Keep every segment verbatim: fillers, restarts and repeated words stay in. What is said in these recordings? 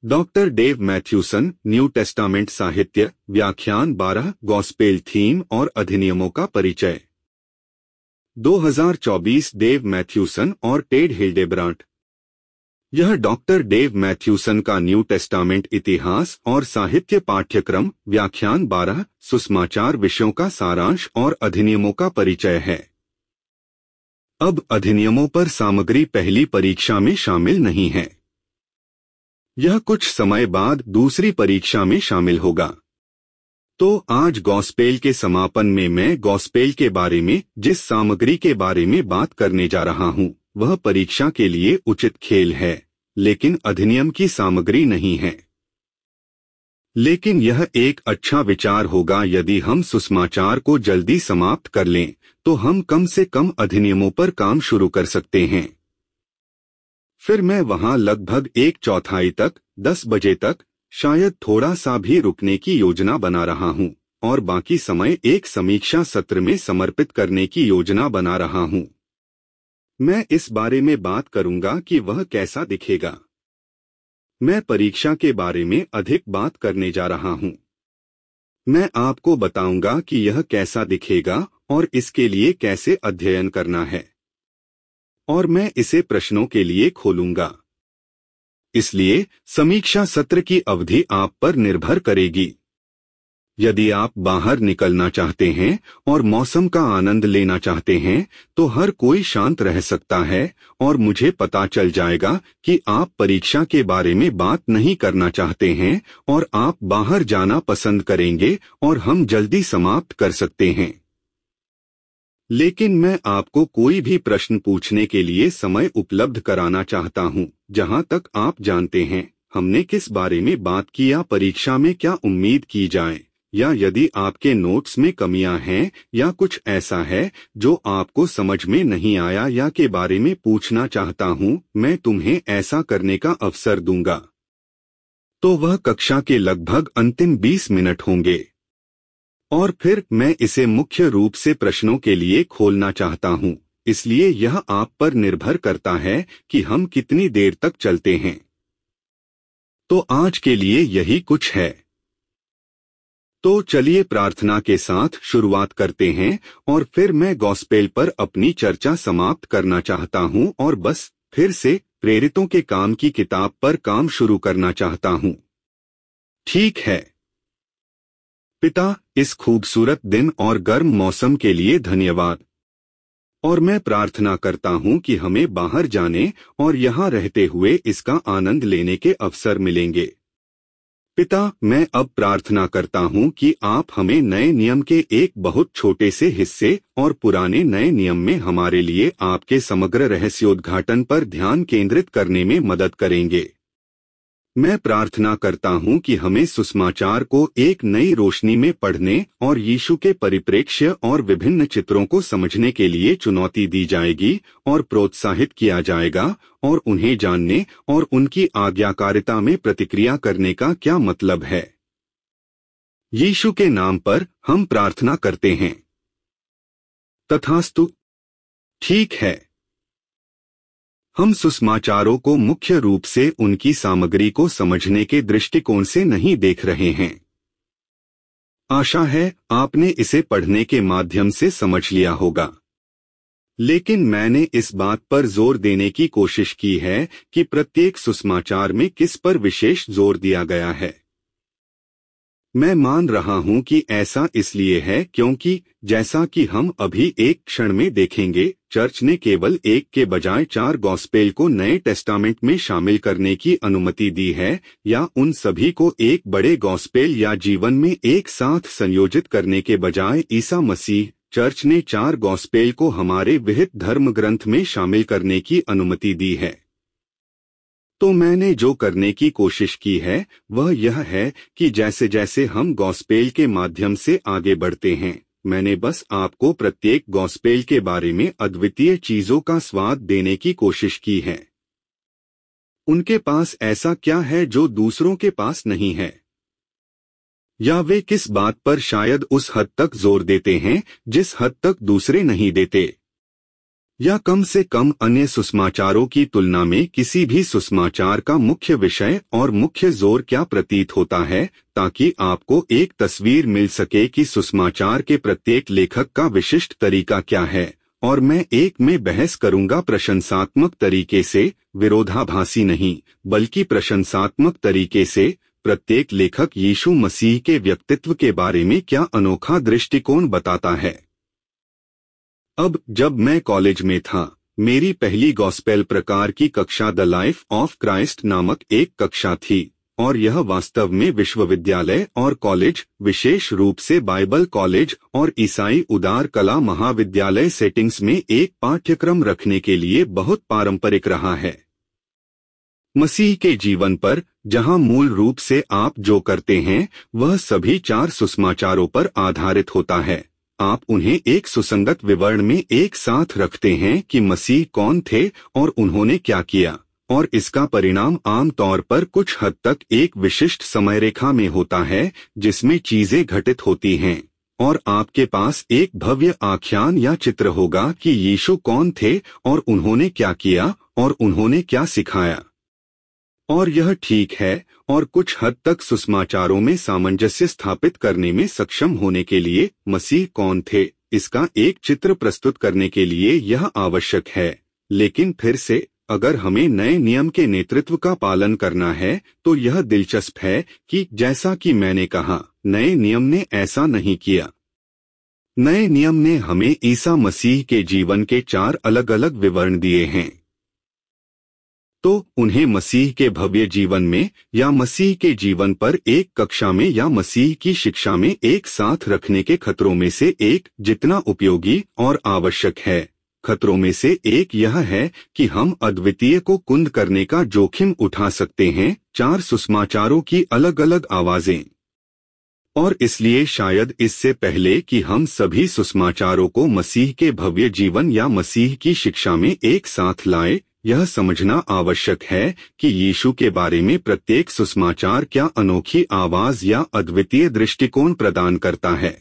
Doctor Dave Mathewson, New Testament साहित्य, व्याख्यान बारह, गॉस्पेल थीम और अधिनियमों का परिचय। दो हज़ार चौबीस डेव मैथ्यूसन और टेड हिल्डेब्रांट। यह डॉक्टर डेव मैथ्यूसन का न्यू टेस्टामेंट इतिहास और साहित्य पाठ्यक्रम, व्याख्यान बारह, सुसमाचार विषयों का सारांश और अधिनियमों का परिचय है। अब अधिनियमों पर सामग्री पहली परीक्षा में शामिल नहीं है। यह कुछ समय बाद दूसरी परीक्षा में शामिल होगा। तो आज गॉस्पेल के समापन में मैं गॉस्पेल के बारे में जिस सामग्री के बारे में बात करने जा रहा हूं, वह परीक्षा के लिए उचित खेल है, लेकिन अधिनियम की सामग्री नहीं है। लेकिन यह एक अच्छा विचार होगा यदि हम सुसमाचार को जल्दी समाप्त कर लें, तो हम कम से कम अधिनियमों पर काम शुरू कर सकते हैं। फिर मैं वहां लगभग एक चौथाई तक, दस बजे तक, शायद थोड़ा सा भी रुकने की योजना बना रहा हूं, और बाकी समय एक समीक्षा सत्र में समर्पित करने की योजना बना रहा हूं। मैं इस बारे में बात करूंगा कि वह कैसा दिखेगा। मैं परीक्षा के बारे में अधिक बात करने जा रहा हूं। मैं आपको बताऊंगा कि यह कैसा दिखेगा और इसके लिए कैसे अध्ययन करना है, और मैं इसे प्रश्नों के लिए खोलूंगा। इसलिए समीक्षा सत्र की अवधि आप पर निर्भर करेगी। यदि आप बाहर निकलना चाहते हैं और मौसम का आनंद लेना चाहते हैं, तो हर कोई शांत रह सकता है और मुझे पता चल जाएगा कि आप परीक्षा के बारे में बात नहीं करना चाहते हैं और आप बाहर जाना पसंद करेंगे और हम जल्दी समाप्त कर सकते हैं। लेकिन मैं आपको कोई भी प्रश्न पूछने के लिए समय उपलब्ध कराना चाहता हूं, जहां तक आप जानते हैं हमने किस बारे में बात की या परीक्षा में क्या उम्मीद की जाए, या यदि आपके नोट्स में कमियां हैं या कुछ ऐसा है जो आपको समझ में नहीं आया या के बारे में पूछना चाहता हूं, मैं तुम्हें ऐसा करने का अवसर दूंगा। तो वह कक्षा के लगभग अंतिम बीस मिनट होंगे, और फिर मैं इसे मुख्य रूप से प्रश्नों के लिए खोलना चाहता हूं, इसलिए यह आप पर निर्भर करता है कि हम कितनी देर तक चलते हैं। तो आज के लिए यही कुछ है। तो चलिए प्रार्थना के साथ शुरुआत करते हैं, और फिर मैं गॉस्पेल पर अपनी चर्चा समाप्त करना चाहता हूं और बस फिर से प्रेरितों के काम की किताब पर काम शुरू करना चाहता हूं। ठीक है पिता, इस खूबसूरत दिन और गर्म मौसम के लिए धन्यवाद, और मैं प्रार्थना करता हूं कि हमें बाहर जाने और यहां रहते हुए इसका आनंद लेने के अवसर मिलेंगे। पिता, मैं अब प्रार्थना करता हूं कि आप हमें नए नियम के एक बहुत छोटे से हिस्से और पुराने नए नियम में हमारे लिए आपके समग्र रहस्योद्घाटन पर ध्यान केंद्रित करने में मदद करेंगे। मैं प्रार्थना करता हूं कि हमें सुसमाचार को एक नई रोशनी में पढ़ने और यीशु के परिप्रेक्ष्य और विभिन्न चित्रों को समझने के लिए चुनौती दी जाएगी और प्रोत्साहित किया जाएगा, और उन्हें जानने और उनकी आज्ञाकारिता में प्रतिक्रिया करने का क्या मतलब है। यीशु के नाम पर हम प्रार्थना करते हैं। तथास्तु। ठीक है। हम सुसमाचारों को मुख्य रूप से उनकी सामग्री को समझने के दृष्टिकोण से नहीं देख रहे हैं। आशा है आपने इसे पढ़ने के माध्यम से समझ लिया होगा। लेकिन मैंने इस बात पर जोर देने की कोशिश की है कि प्रत्येक सुसमाचार में किस पर विशेष जोर दिया गया है। मैं मान रहा हूं कि ऐसा इसलिए है क्योंकि जैसा कि हम अभी एक क्षण में देखेंगे, चर्च ने केवल एक के बजाय चार गॉस्पेल को नए टेस्टामेंट में शामिल करने की अनुमति दी है, या उन सभी को एक बड़े गॉस्पेल या जीवन में एक साथ संयोजित करने के बजाय ईसा मसीह, चर्च ने चार गॉस्पेल को हमारे विहित धर्म ग्रंथ में शामिल करने की अनुमति दी है। तो मैंने जो करने की कोशिश की है वह यह है कि जैसे जैसे हम गॉस्पेल के माध्यम से आगे बढ़ते हैं, मैंने बस आपको प्रत्येक गॉस्पेल के बारे में अद्वितीय चीजों का स्वाद देने की कोशिश की है। उनके पास ऐसा क्या है जो दूसरों के पास नहीं है, या वे किस बात पर शायद उस हद तक जोर देते हैं जिस हद तक दूसरे नहीं देते। या कम से कम अन्य सुसमाचारों की तुलना में किसी भी सुसमाचार का मुख्य विषय और मुख्य जोर क्या प्रतीत होता है, ताकि आपको एक तस्वीर मिल सके कि सुसमाचार के प्रत्येक लेखक का विशिष्ट तरीका क्या है। और मैं एक में बहस करूंगा प्रशंसात्मक तरीके से, विरोधाभासी नहीं बल्कि प्रशंसात्मक तरीके से, प्रत्येक लेखक यीशु मसीह के व्यक्तित्व के बारे में क्या अनोखा दृष्टिकोण बताता है। अब जब मैं कॉलेज में था, मेरी पहली गॉस्पेल प्रकार की कक्षा द लाइफ ऑफ क्राइस्ट नामक एक कक्षा थी, और यह वास्तव में विश्वविद्यालय और कॉलेज, विशेष रूप से बाइबल कॉलेज और ईसाई उदार कला महाविद्यालय सेटिंग्स में एक पाठ्यक्रम रखने के लिए बहुत पारंपरिक रहा है। मसीह के जीवन पर, जहां मूल रूप से आप जो करते हैं वह सभी चार सुसमाचारों पर आधारित होता है, आप उन्हें एक सुसंगत विवरण में एक साथ रखते हैं कि मसीह कौन थे और उन्होंने क्या किया, और इसका परिणाम आम तौर पर कुछ हद तक एक विशिष्ट समयरेखा में होता है जिसमें चीजें घटित होती हैं, और आपके पास एक भव्य आख्यान या चित्र होगा कि यीशु कौन थे और उन्होंने क्या किया और उन्होंने क्या सिखाया। और यह ठीक है, और कुछ हद तक सुसमाचारों में सामंजस्य स्थापित करने में सक्षम होने के लिए मसीह कौन थे, इसका एक चित्र प्रस्तुत करने के लिए यह आवश्यक है। लेकिन फिर से, अगर हमें नए नियम के नेतृत्व का पालन करना है तो यह दिलचस्प है कि जैसा कि मैंने कहा, नए नियम ने ऐसा नहीं किया। नए नियम ने हमें ईसा मसीह के जीवन के चार अलग अलग विवरण दिए हैं। तो उन्हें मसीह के भव्य जीवन में या मसीह के जीवन पर एक कक्षा में या मसीह की शिक्षा में एक साथ रखने के खतरों में से एक जितना उपयोगी और आवश्यक है। खतरों में से एक यह है कि हम अद्वितीय को कुंद करने का जोखिम उठा सकते हैं, चार सुसमाचारों की अलग अलग आवाजें। और इसलिए शायद इससे पहले कि हम सभी सुसमाचारों को मसीह के भव्य जीवन या मसीह की शिक्षा में एक साथ लाएं, यह समझना आवश्यक है कि यीशु के बारे में प्रत्येक सुसमाचार क्या अनोखी आवाज या अद्वितीय दृष्टिकोण प्रदान करता है।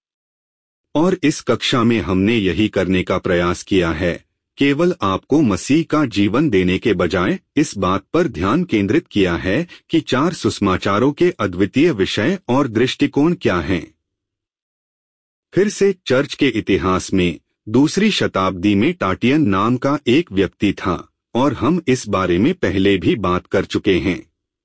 और इस कक्षा में हमने यही करने का प्रयास किया है, केवल आपको मसीह का जीवन देने के बजाय इस बात पर ध्यान केंद्रित किया है कि चार सुसमाचारों के अद्वितीय विषय और दृष्टिकोण क्या हैं। फिर से चर्च के इतिहास में दूसरी शताब्दी में टाटियन नाम का एक व्यक्ति था, और हम इस बारे में पहले भी बात कर चुके हैं।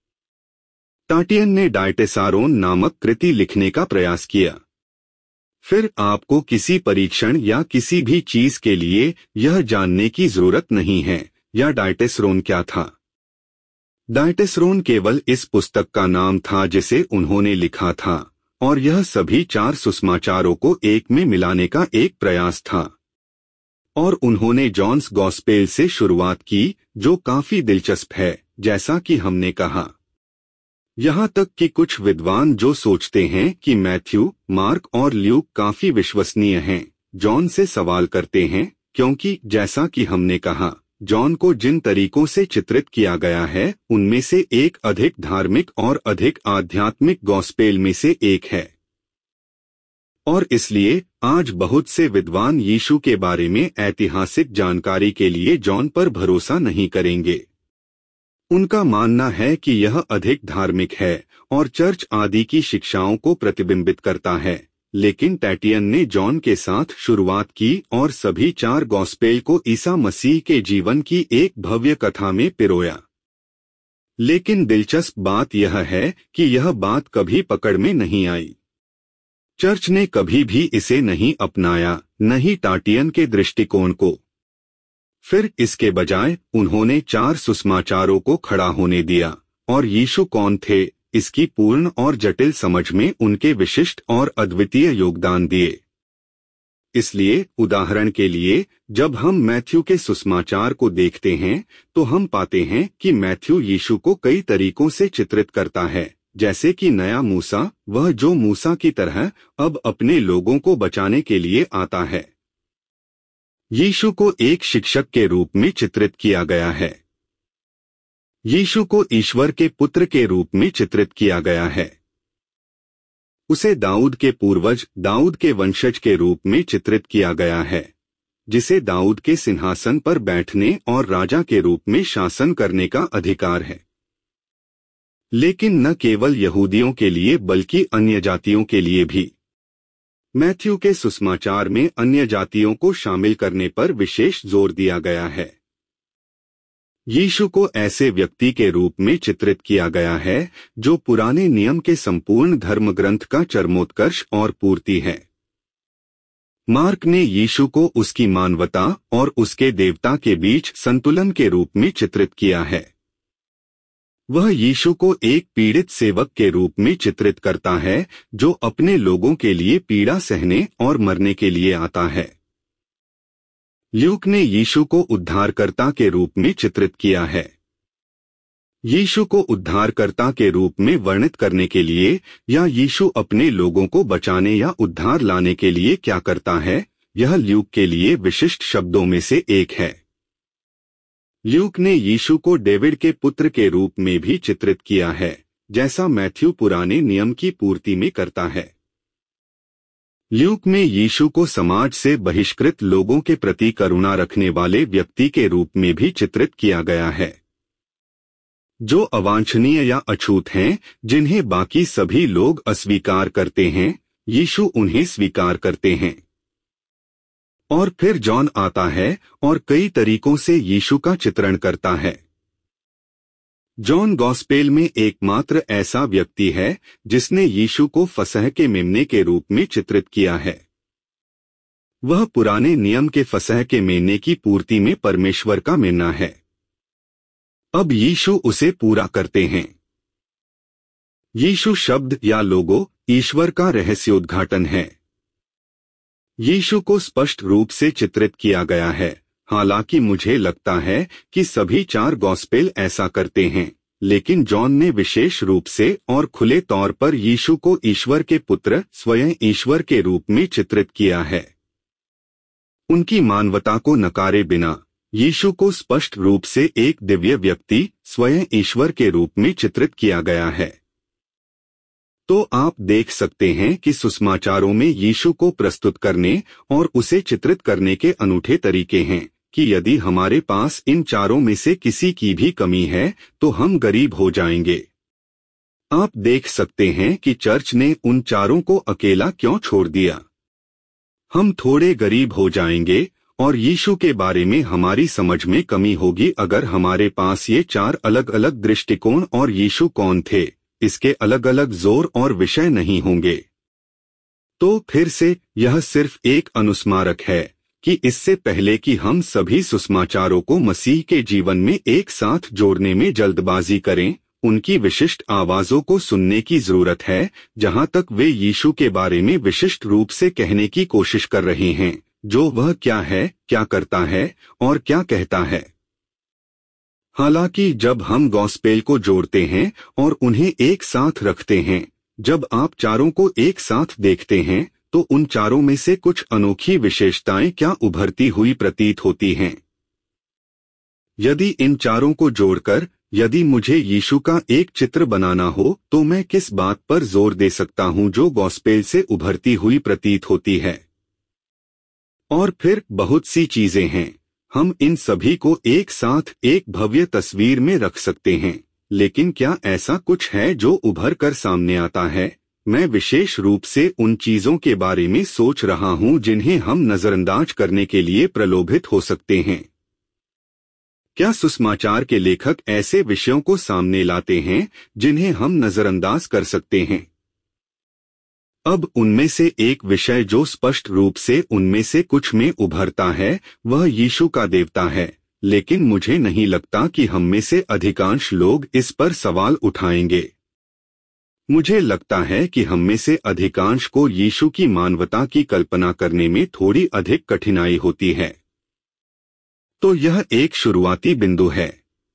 टाटियन ने डायटेसारोन नामक कृति लिखने का प्रयास किया। फिर आपको किसी परीक्षण या किसी भी चीज के लिए यह जानने की जरूरत नहीं है या डायटेसरोन क्या था। डायटेसरोन केवल इस पुस्तक का नाम था जिसे उन्होंने लिखा था, और यह सभी चार सुसमाचारों को एक में मिलाने का एक प्रयास था। और उन्होंने जॉन्स गॉस्पेल से शुरुआत की, जो काफी दिलचस्प है, जैसा कि हमने कहा। यहाँ तक कि कुछ विद्वान जो सोचते हैं कि मैथ्यू, मार्क और ल्यूक काफी विश्वसनीय हैं, जॉन से सवाल करते हैं, क्योंकि जैसा कि हमने कहा, जॉन को जिन तरीकों से चित्रित किया गया है उनमें से एक अधिक धार्मिक और अधिक आध्यात्मिक गॉस्पेल में से एक है। और इसलिए आज बहुत से विद्वान यीशु के बारे में ऐतिहासिक जानकारी के लिए जॉन पर भरोसा नहीं करेंगे। उनका मानना है कि यह अधिक धार्मिक है और चर्च आदि की शिक्षाओं को प्रतिबिंबित करता है, लेकिन टाटियन ने जॉन के साथ शुरुआत की और सभी चार गॉस्पेल को ईसा मसीह के जीवन की एक भव्य कथा में पिरोया। लेकिन दिलचस्प बात यह है कि यह बात कभी पकड़ में नहीं आई। चर्च ने कभी भी इसे नहीं अपनाया, न ही टाटियन के दृष्टिकोण को। फिर इसके बजाय उन्होंने चार सुसमाचारों को खड़ा होने दिया और यीशु कौन थे इसकी पूर्ण और जटिल समझ में उनके विशिष्ट और अद्वितीय योगदान दिए। इसलिए उदाहरण के लिए जब हम मैथ्यू के सुसमाचार को देखते हैं तो हम पाते हैं कि मैथ्यू यीशु को कई तरीकों से चित्रित करता है, जैसे कि नया मूसा, वह जो मूसा की तरह अब अपने लोगों को बचाने के लिए आता है। यीशु को एक शिक्षक के रूप में चित्रित किया गया है। यीशु को ईश्वर के पुत्र के रूप में चित्रित किया गया है। उसे दाऊद के पूर्वज, दाऊद के वंशज के रूप में चित्रित किया गया है। जिसे दाऊद के सिंहासन पर बैठने और राजा के रूप में शासन करने का अधिकार है। लेकिन न केवल यहूदियों के लिए बल्कि अन्य जातियों के लिए भी। मैथ्यू के सुसमाचार में अन्य जातियों को शामिल करने पर विशेष जोर दिया गया है। यीशु को ऐसे व्यक्ति के रूप में चित्रित किया गया है जो पुराने नियम के संपूर्ण धर्म ग्रंथ का चरमोत्कर्ष और पूर्ति है। मार्क ने यीशु को उसकी मानवता और उसके देवता के बीच संतुलन के रूप में चित्रित किया है। वह यीशु को एक पीड़ित सेवक के रूप में चित्रित करता है जो अपने लोगों के लिए पीड़ा सहने और मरने के लिए आता है। ल्यूक ने यीशु को उद्धारकर्ता के रूप में चित्रित किया है। यीशु को उद्धारकर्ता के रूप में वर्णित करने के लिए या यीशु अपने लोगों को बचाने या उद्धार लाने के लिए क्या करता है, यह ल्यूक के लिए विशिष्ट शब्दों में से एक है। ल्यूक ने यीशु को डेविड के पुत्र के रूप में भी चित्रित किया है, जैसा मैथ्यू पुराने नियम की पूर्ति में करता है। ल्यूक में यीशु को समाज से बहिष्कृत लोगों के प्रति करुणा रखने वाले व्यक्ति के रूप में भी चित्रित किया गया है, जो अवांछनीय या अछूत हैं, जिन्हें बाकी सभी लोग अस्वीकार करते हैं, यीशु उन्हें स्वीकार करते हैं। और फिर जॉन आता है और कई तरीकों से यीशु का चित्रण करता है। जॉन गॉस्पेल में एकमात्र ऐसा व्यक्ति है जिसने यीशु को फसह के मेमने के रूप में चित्रित किया है। वह पुराने नियम के फसह के मेमने की पूर्ति में परमेश्वर का मेमना है। अब यीशु उसे पूरा करते हैं। यीशु शब्द या लोगो ईश्वर का रहस्योद्घाटन है। यीशु को स्पष्ट रूप से चित्रित किया गया है, हालांकि मुझे लगता है कि सभी चार गॉस्पेल ऐसा करते हैं, लेकिन जॉन ने विशेष रूप से और खुले तौर पर यीशु को ईश्वर के पुत्र, स्वयं ईश्वर के रूप में चित्रित किया है। उनकी मानवता को नकारे बिना यीशु को स्पष्ट रूप से एक दिव्य व्यक्ति, स्वयं ईश्वर के रूप में चित्रित किया गया है। तो आप देख सकते हैं कि सुसमाचारों में यीशु को प्रस्तुत करने और उसे चित्रित करने के अनूठे तरीके हैं कि यदि हमारे पास इन चारों में से किसी की भी कमी है तो हम गरीब हो जाएंगे। आप देख सकते हैं कि चर्च ने उन चारों को अकेला क्यों छोड़ दिया। हम थोड़े गरीब हो जाएंगे और यीशु के बारे में हमारी समझ में कमी होगी अगर हमारे पास ये चार अलग अलग दृष्टिकोण और यीशु कौन थे, इसके अलग अलग जोर और विषय नहीं होंगे। तो फिर से यह सिर्फ एक अनुस्मारक है कि इससे पहले कि हम सभी सुसमाचारों को मसीह के जीवन में एक साथ जोड़ने में जल्दबाजी करें, उनकी विशिष्ट आवाजों को सुनने की जरूरत है जहां तक वे यीशु के बारे में विशिष्ट रूप से कहने की कोशिश कर रहे हैं, जो वह क्या है, क्या करता है और क्या कहता है। हालांकि जब हम गॉस्पेल को जोड़ते हैं और उन्हें एक साथ रखते हैं, जब आप चारों को एक साथ देखते हैं, तो उन चारों में से कुछ अनोखी विशेषताएं क्या उभरती हुई प्रतीत होती हैं। यदि इन चारों को जोड़कर यदि मुझे यीशु का एक चित्र बनाना हो तो मैं किस बात पर जोर दे सकता हूं जो गॉस्पेल से उभरती हुई प्रतीत होती है। और फिर बहुत सी चीजें हैं। हम इन सभी को एक साथ एक भव्य तस्वीर में रख सकते हैं, लेकिन क्या ऐसा कुछ है जो उभर कर सामने आता है? मैं विशेष रूप से उन चीजों के बारे में सोच रहा हूं जिन्हें हम नजरअंदाज करने के लिए प्रलोभित हो सकते हैं। क्या सुसमाचार के लेखक ऐसे विषयों को सामने लाते हैं जिन्हें हम नजरअंदाज कर सकते हैं? अब उनमें से एक विषय जो स्पष्ट रूप से उनमें से कुछ में उभरता है वह यीशु का देवता है, लेकिन मुझे नहीं लगता कि हम में से अधिकांश लोग इस पर सवाल उठाएंगे। मुझे लगता है कि हम में से अधिकांश को यीशु की मानवता की कल्पना करने में थोड़ी अधिक कठिनाई होती है। तो यह एक शुरुआती बिंदु है।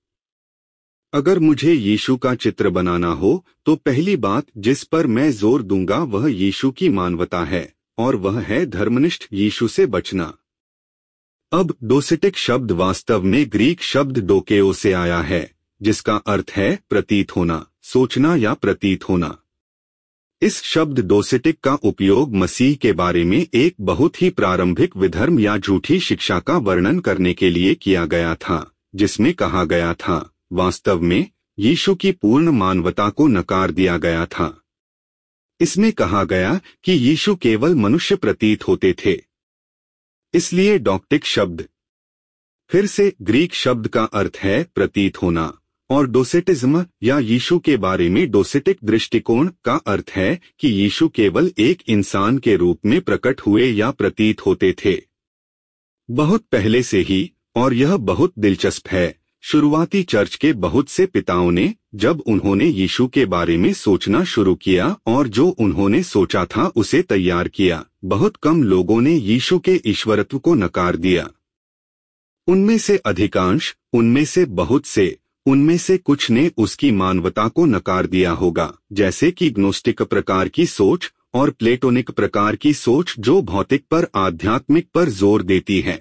अगर मुझे यीशु का चित्र बनाना हो तो पहली बात जिस पर मैं जोर दूंगा वह यीशु की मानवता है, और वह है धर्मनिष्ठ यीशु से बचना। अब डोसेटिक शब्द वास्तव में ग्रीक शब्द डोकेओ से आया है, जिसका अर्थ है प्रतीत होना, सोचना या प्रतीत होना। इस शब्द डोसेटिक का उपयोग मसीह के बारे में एक बहुत ही प्रारंभिक विधर्म या झूठी शिक्षा का वर्णन करने के लिए किया गया था, जिसमें कहा गया था, वास्तव में यीशु की पूर्ण मानवता को नकार दिया गया था। इसमें कहा गया कि यीशु केवल मनुष्य प्रतीत होते थे। इसलिए डॉक्टिक शब्द फिर से ग्रीक शब्द का अर्थ है प्रतीत होना, और डोसेटिज्म या यीशु के बारे में डोसेटिक दृष्टिकोण का अर्थ है कि यीशु केवल एक इंसान के रूप में प्रकट हुए या प्रतीत होते थे। बहुत पहले से ही, और यह बहुत दिलचस्प है, शुरुआती चर्च के बहुत से पिताओं ने, जब उन्होंने यीशु के बारे में सोचना शुरू किया और जो उन्होंने सोचा था उसे तैयार किया, बहुत कम लोगों ने यीशु के ईश्वरत्व को नकार दिया। उनमें से अधिकांश, उनमें से बहुत से, उनमें से कुछ ने उसकी मानवता को नकार दिया होगा, जैसे कि ग्नोस्टिक प्रकार की सोच और प्लेटोनिक प्रकार की सोच जो भौतिक पर आध्यात्मिक पर जोर देती है।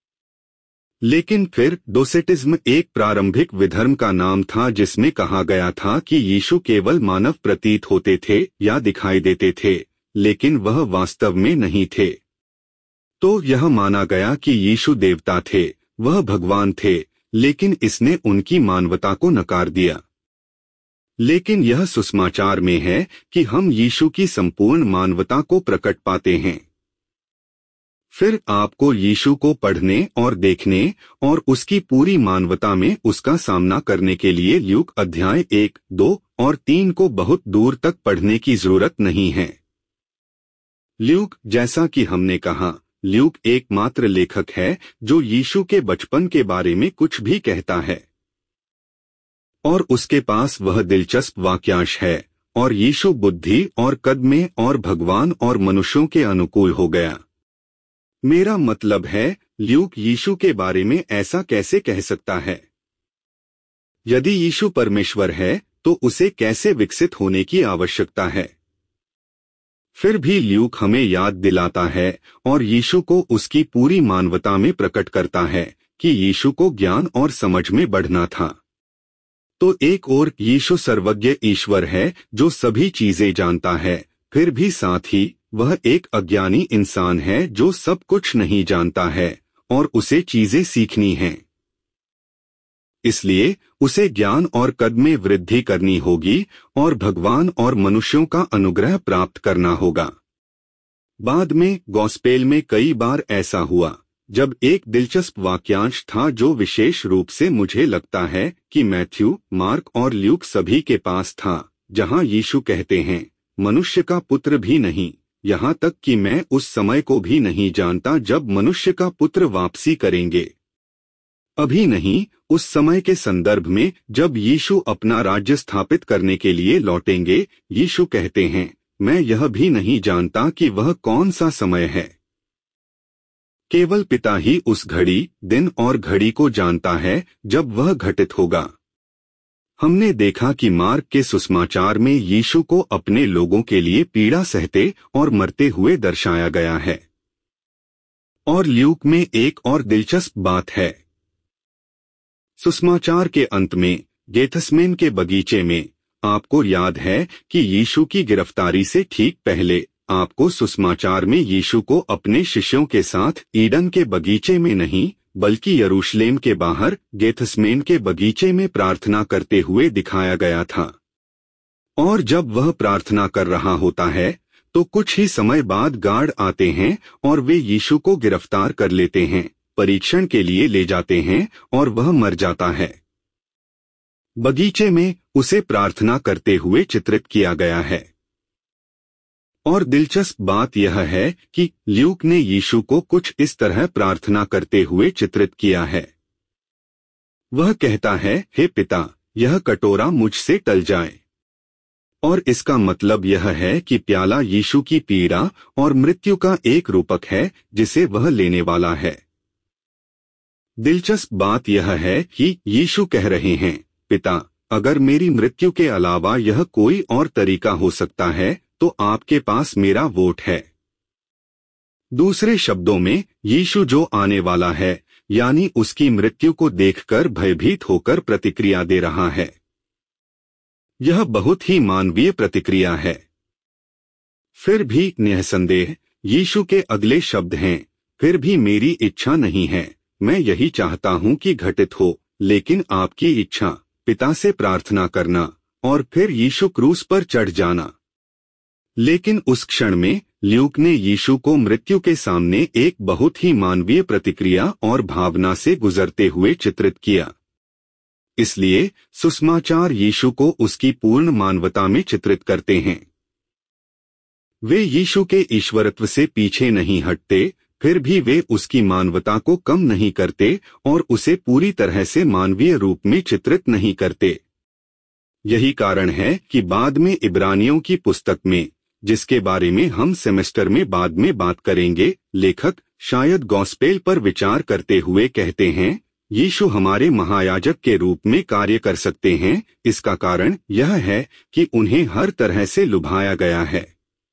लेकिन फिर डोसेटिज्म एक प्रारंभिक विधर्म का नाम था जिसमें कहा गया था कि यीशु केवल मानव प्रतीत होते थे या दिखाई देते थे, लेकिन वह वास्तव में नहीं थे। तो यह माना गया कि यीशु देवता थे, वह भगवान थे, लेकिन इसने उनकी मानवता को नकार दिया। लेकिन यह सुसमाचार में है कि हम यीशु की संपूर्ण मानवता को प्रकट पाते हैं। फिर आपको यीशु को पढ़ने और देखने और उसकी पूरी मानवता में उसका सामना करने के लिए ल्यूक अध्याय एक, दो और तीन को बहुत दूर तक पढ़ने की जरूरत नहीं है। ल्यूक, जैसा कि हमने कहा, ल्यूक एकमात्र लेखक है जो यीशु के बचपन के बारे में कुछ भी कहता है, और उसके पास वह दिलचस्प वाक्यांश है, और यीशु बुद्धि और कद में और भगवान और मनुष्यों के अनुकूल हो गया। मेरा मतलब है, ल्यूक यीशु के बारे में ऐसा कैसे कह सकता है? यदि यीशु परमेश्वर है तो उसे कैसे विकसित होने की आवश्यकता है? फिर भी ल्यूक हमें याद दिलाता है और यीशु को उसकी पूरी मानवता में प्रकट करता है कि यीशु को ज्ञान और समझ में बढ़ना था। तो एक ओर यीशु सर्वज्ञ ईश्वर है जो सभी चीजें जानता है, फिर भी साथ ही वह एक अज्ञानी इंसान है जो सब कुछ नहीं जानता है और उसे चीजें सीखनी हैं। इसलिए उसे ज्ञान और कद में वृद्धि करनी होगी और भगवान और मनुष्यों का अनुग्रह प्राप्त करना होगा। बाद में गॉस्पेल में कई बार ऐसा हुआ जब एक दिलचस्प वाक्यांश था जो विशेष रूप से मुझे लगता है कि मैथ्यू, मार्क और ल्यूक सभी के पास था, जहां यीशु कहते हैं, मनुष्य का पुत्र भी नहीं, यहाँ तक कि मैं उस समय को भी नहीं जानता जब मनुष्य का पुत्र वापसी करेंगे। अभी नहीं, उस समय के संदर्भ में जब यीशु अपना राज्य स्थापित करने के लिए लौटेंगे। यीशु कहते हैं, मैं यह भी नहीं जानता कि वह कौन सा समय है। केवल पिता ही उस घड़ी, दिन और घड़ी को जानता है जब वह घटित होगा। हमने देखा कि मार्क के सुसमाचार में यीशु को अपने लोगों के लिए पीड़ा सहते और मरते हुए दर्शाया गया है। और ल्यूक में एक और दिलचस्प बात है। सुसमाचार के अंत में गेथसमेन के बगीचे में, आपको याद है कि यीशु की गिरफ्तारी से ठीक पहले आपको सुसमाचार में यीशु को अपने शिष्यों के साथ ईडन के बगीचे में नहीं बल्कि यरूशलेम के बाहर गेथसमेन के बगीचे में प्रार्थना करते हुए दिखाया गया था। और जब वह प्रार्थना कर रहा होता है तो कुछ ही समय बाद गार्ड आते हैं और वे यीशु को गिरफ्तार कर लेते हैं, परीक्षण के लिए ले जाते हैं और वह मर जाता है। बगीचे में उसे प्रार्थना करते हुए चित्रित किया गया है। और दिलचस्प बात यह है कि ल्यूक ने यीशु को कुछ इस तरह प्रार्थना करते हुए चित्रित किया है। वह कहता है, हे पिता, यह कटोरा मुझसे टल जाए। और इसका मतलब यह है कि प्याला यीशु की पीड़ा और मृत्यु का एक रूपक है जिसे वह लेने वाला है। दिलचस्प बात यह है कि यीशु कह रहे हैं, पिता, अगर मेरी मृत्यु के अलावा यह कोई और तरीका हो सकता है तो आपके पास मेरा वोट है। दूसरे शब्दों में, यीशु जो आने वाला है, यानी उसकी मृत्यु को देखकर भयभीत होकर प्रतिक्रिया दे रहा है। यह बहुत ही मानवीय प्रतिक्रिया है। फिर भी निःसंदेह यीशु के अगले शब्द हैं, फिर भी मेरी इच्छा नहीं है, मैं यही चाहता हूं कि घटित हो, लेकिन आपकी इच्छा। पिता से प्रार्थना करना और फिर यीशु क्रूस पर चढ़ जाना। लेकिन उस क्षण में ल्यूक ने यीशु को मृत्यु के सामने एक बहुत ही मानवीय प्रतिक्रिया और भावना से गुजरते हुए चित्रित किया। इसलिए सुसमाचार यीशु को उसकी पूर्ण मानवता में चित्रित करते हैं। वे यीशु के ईश्वरत्व से पीछे नहीं हटते, फिर भी वे उसकी मानवता को कम नहीं करते और उसे पूरी तरह से मानवीय रूप में चित्रित नहीं करते। यही कारण है कि बाद में इब्रानियों की पुस्तक में, जिसके बारे में हम सेमेस्टर में बाद में बात करेंगे, लेखक शायद गॉस्पेल पर विचार करते हुए कहते हैं, यीशु हमारे महायाजक के रूप में कार्य कर सकते हैं। इसका कारण यह है कि उन्हें हर तरह से लुभाया गया है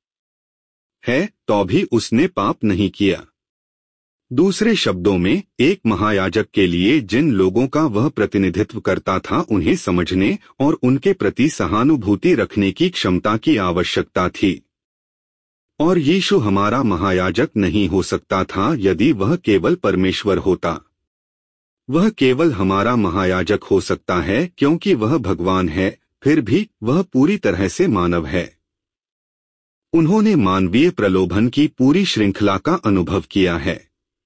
है तो भी उसने पाप नहीं किया। दूसरे शब्दों में, एक महायाजक के लिए जिन लोगों का वह प्रतिनिधित्व करता था उन्हें समझने और उनके प्रति सहानुभूति रखने की क्षमता की आवश्यकता थी। और यीशु हमारा महायाजक नहीं हो सकता था यदि वह केवल परमेश्वर होता। वह केवल हमारा महायाजक हो सकता है क्योंकि वह भगवान है, फिर भी वह पूरी तरह से मानव है। उन्होंने मानवीय प्रलोभन की पूरी श्रृंखला का अनुभव किया है।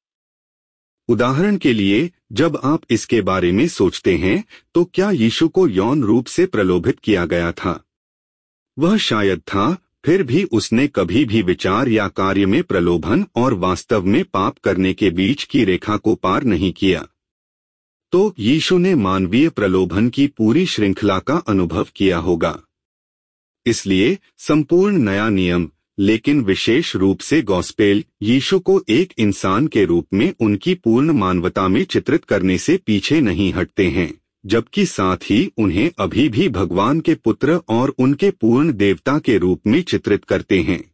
उदाहरण के लिए, जब आप इसके बारे में सोचते हैं तो क्या यीशु को यौन रूप से प्रलोभित किया गया था? वह शायद था, फिर भी उसने कभी भी विचार या कार्य में प्रलोभन और वास्तव में पाप करने के बीच की रेखा को पार नहीं किया। तो यीशु ने मानवीय प्रलोभन की पूरी श्रृंखला का अनुभव किया होगा। इसलिए संपूर्ण नया नियम, लेकिन विशेष रूप से गॉस्पेल, यीशु को एक इंसान के रूप में उनकी पूर्ण मानवता में चित्रित करने से पीछे नहीं हटते हैं, जबकि साथ ही उन्हें अभी भी भगवान के पुत्र और उनके पूर्ण देवता के रूप में चित्रित करते हैं।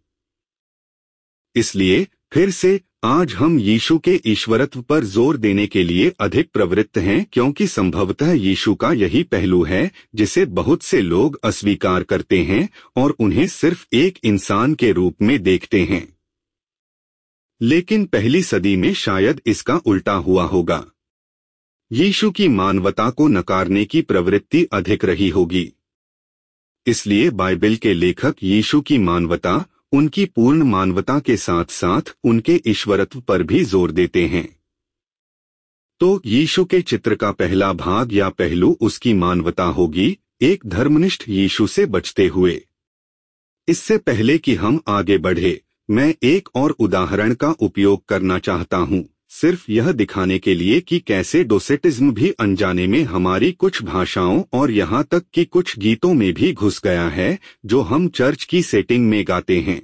इसलिए फिर से आज हम यीशु के ईश्वरत्व पर जोर देने के लिए अधिक प्रवृत्त हैं, क्योंकि संभवतः यीशु का यही पहलू है जिसे बहुत से लोग अस्वीकार करते हैं और उन्हें सिर्फ एक इंसान के रूप में देखते हैं। लेकिन पहली सदी में शायद इसका उल्टा हुआ होगा। यीशु की मानवता को नकारने की प्रवृत्ति अधिक रही होगी। इसलिए बाइबल के लेखक यीशु की मानवता, उनकी पूर्ण मानवता के साथ साथ उनके ईश्वरत्व पर भी जोर देते हैं। तो यीशु के चित्र का पहला भाग या पहलू उसकी मानवता होगी, एक धर्मनिष्ठ यीशु से बचते हुए। इससे पहले कि हम आगे बढ़े, मैं एक और उदाहरण का उपयोग करना चाहता हूं, सिर्फ यह दिखाने के लिए कि कैसे डोसेटिज्म भी अनजाने में हमारी कुछ भाषाओं और यहाँ तक कि कुछ गीतों में भी घुस गया है जो हम चर्च की सेटिंग में गाते हैं।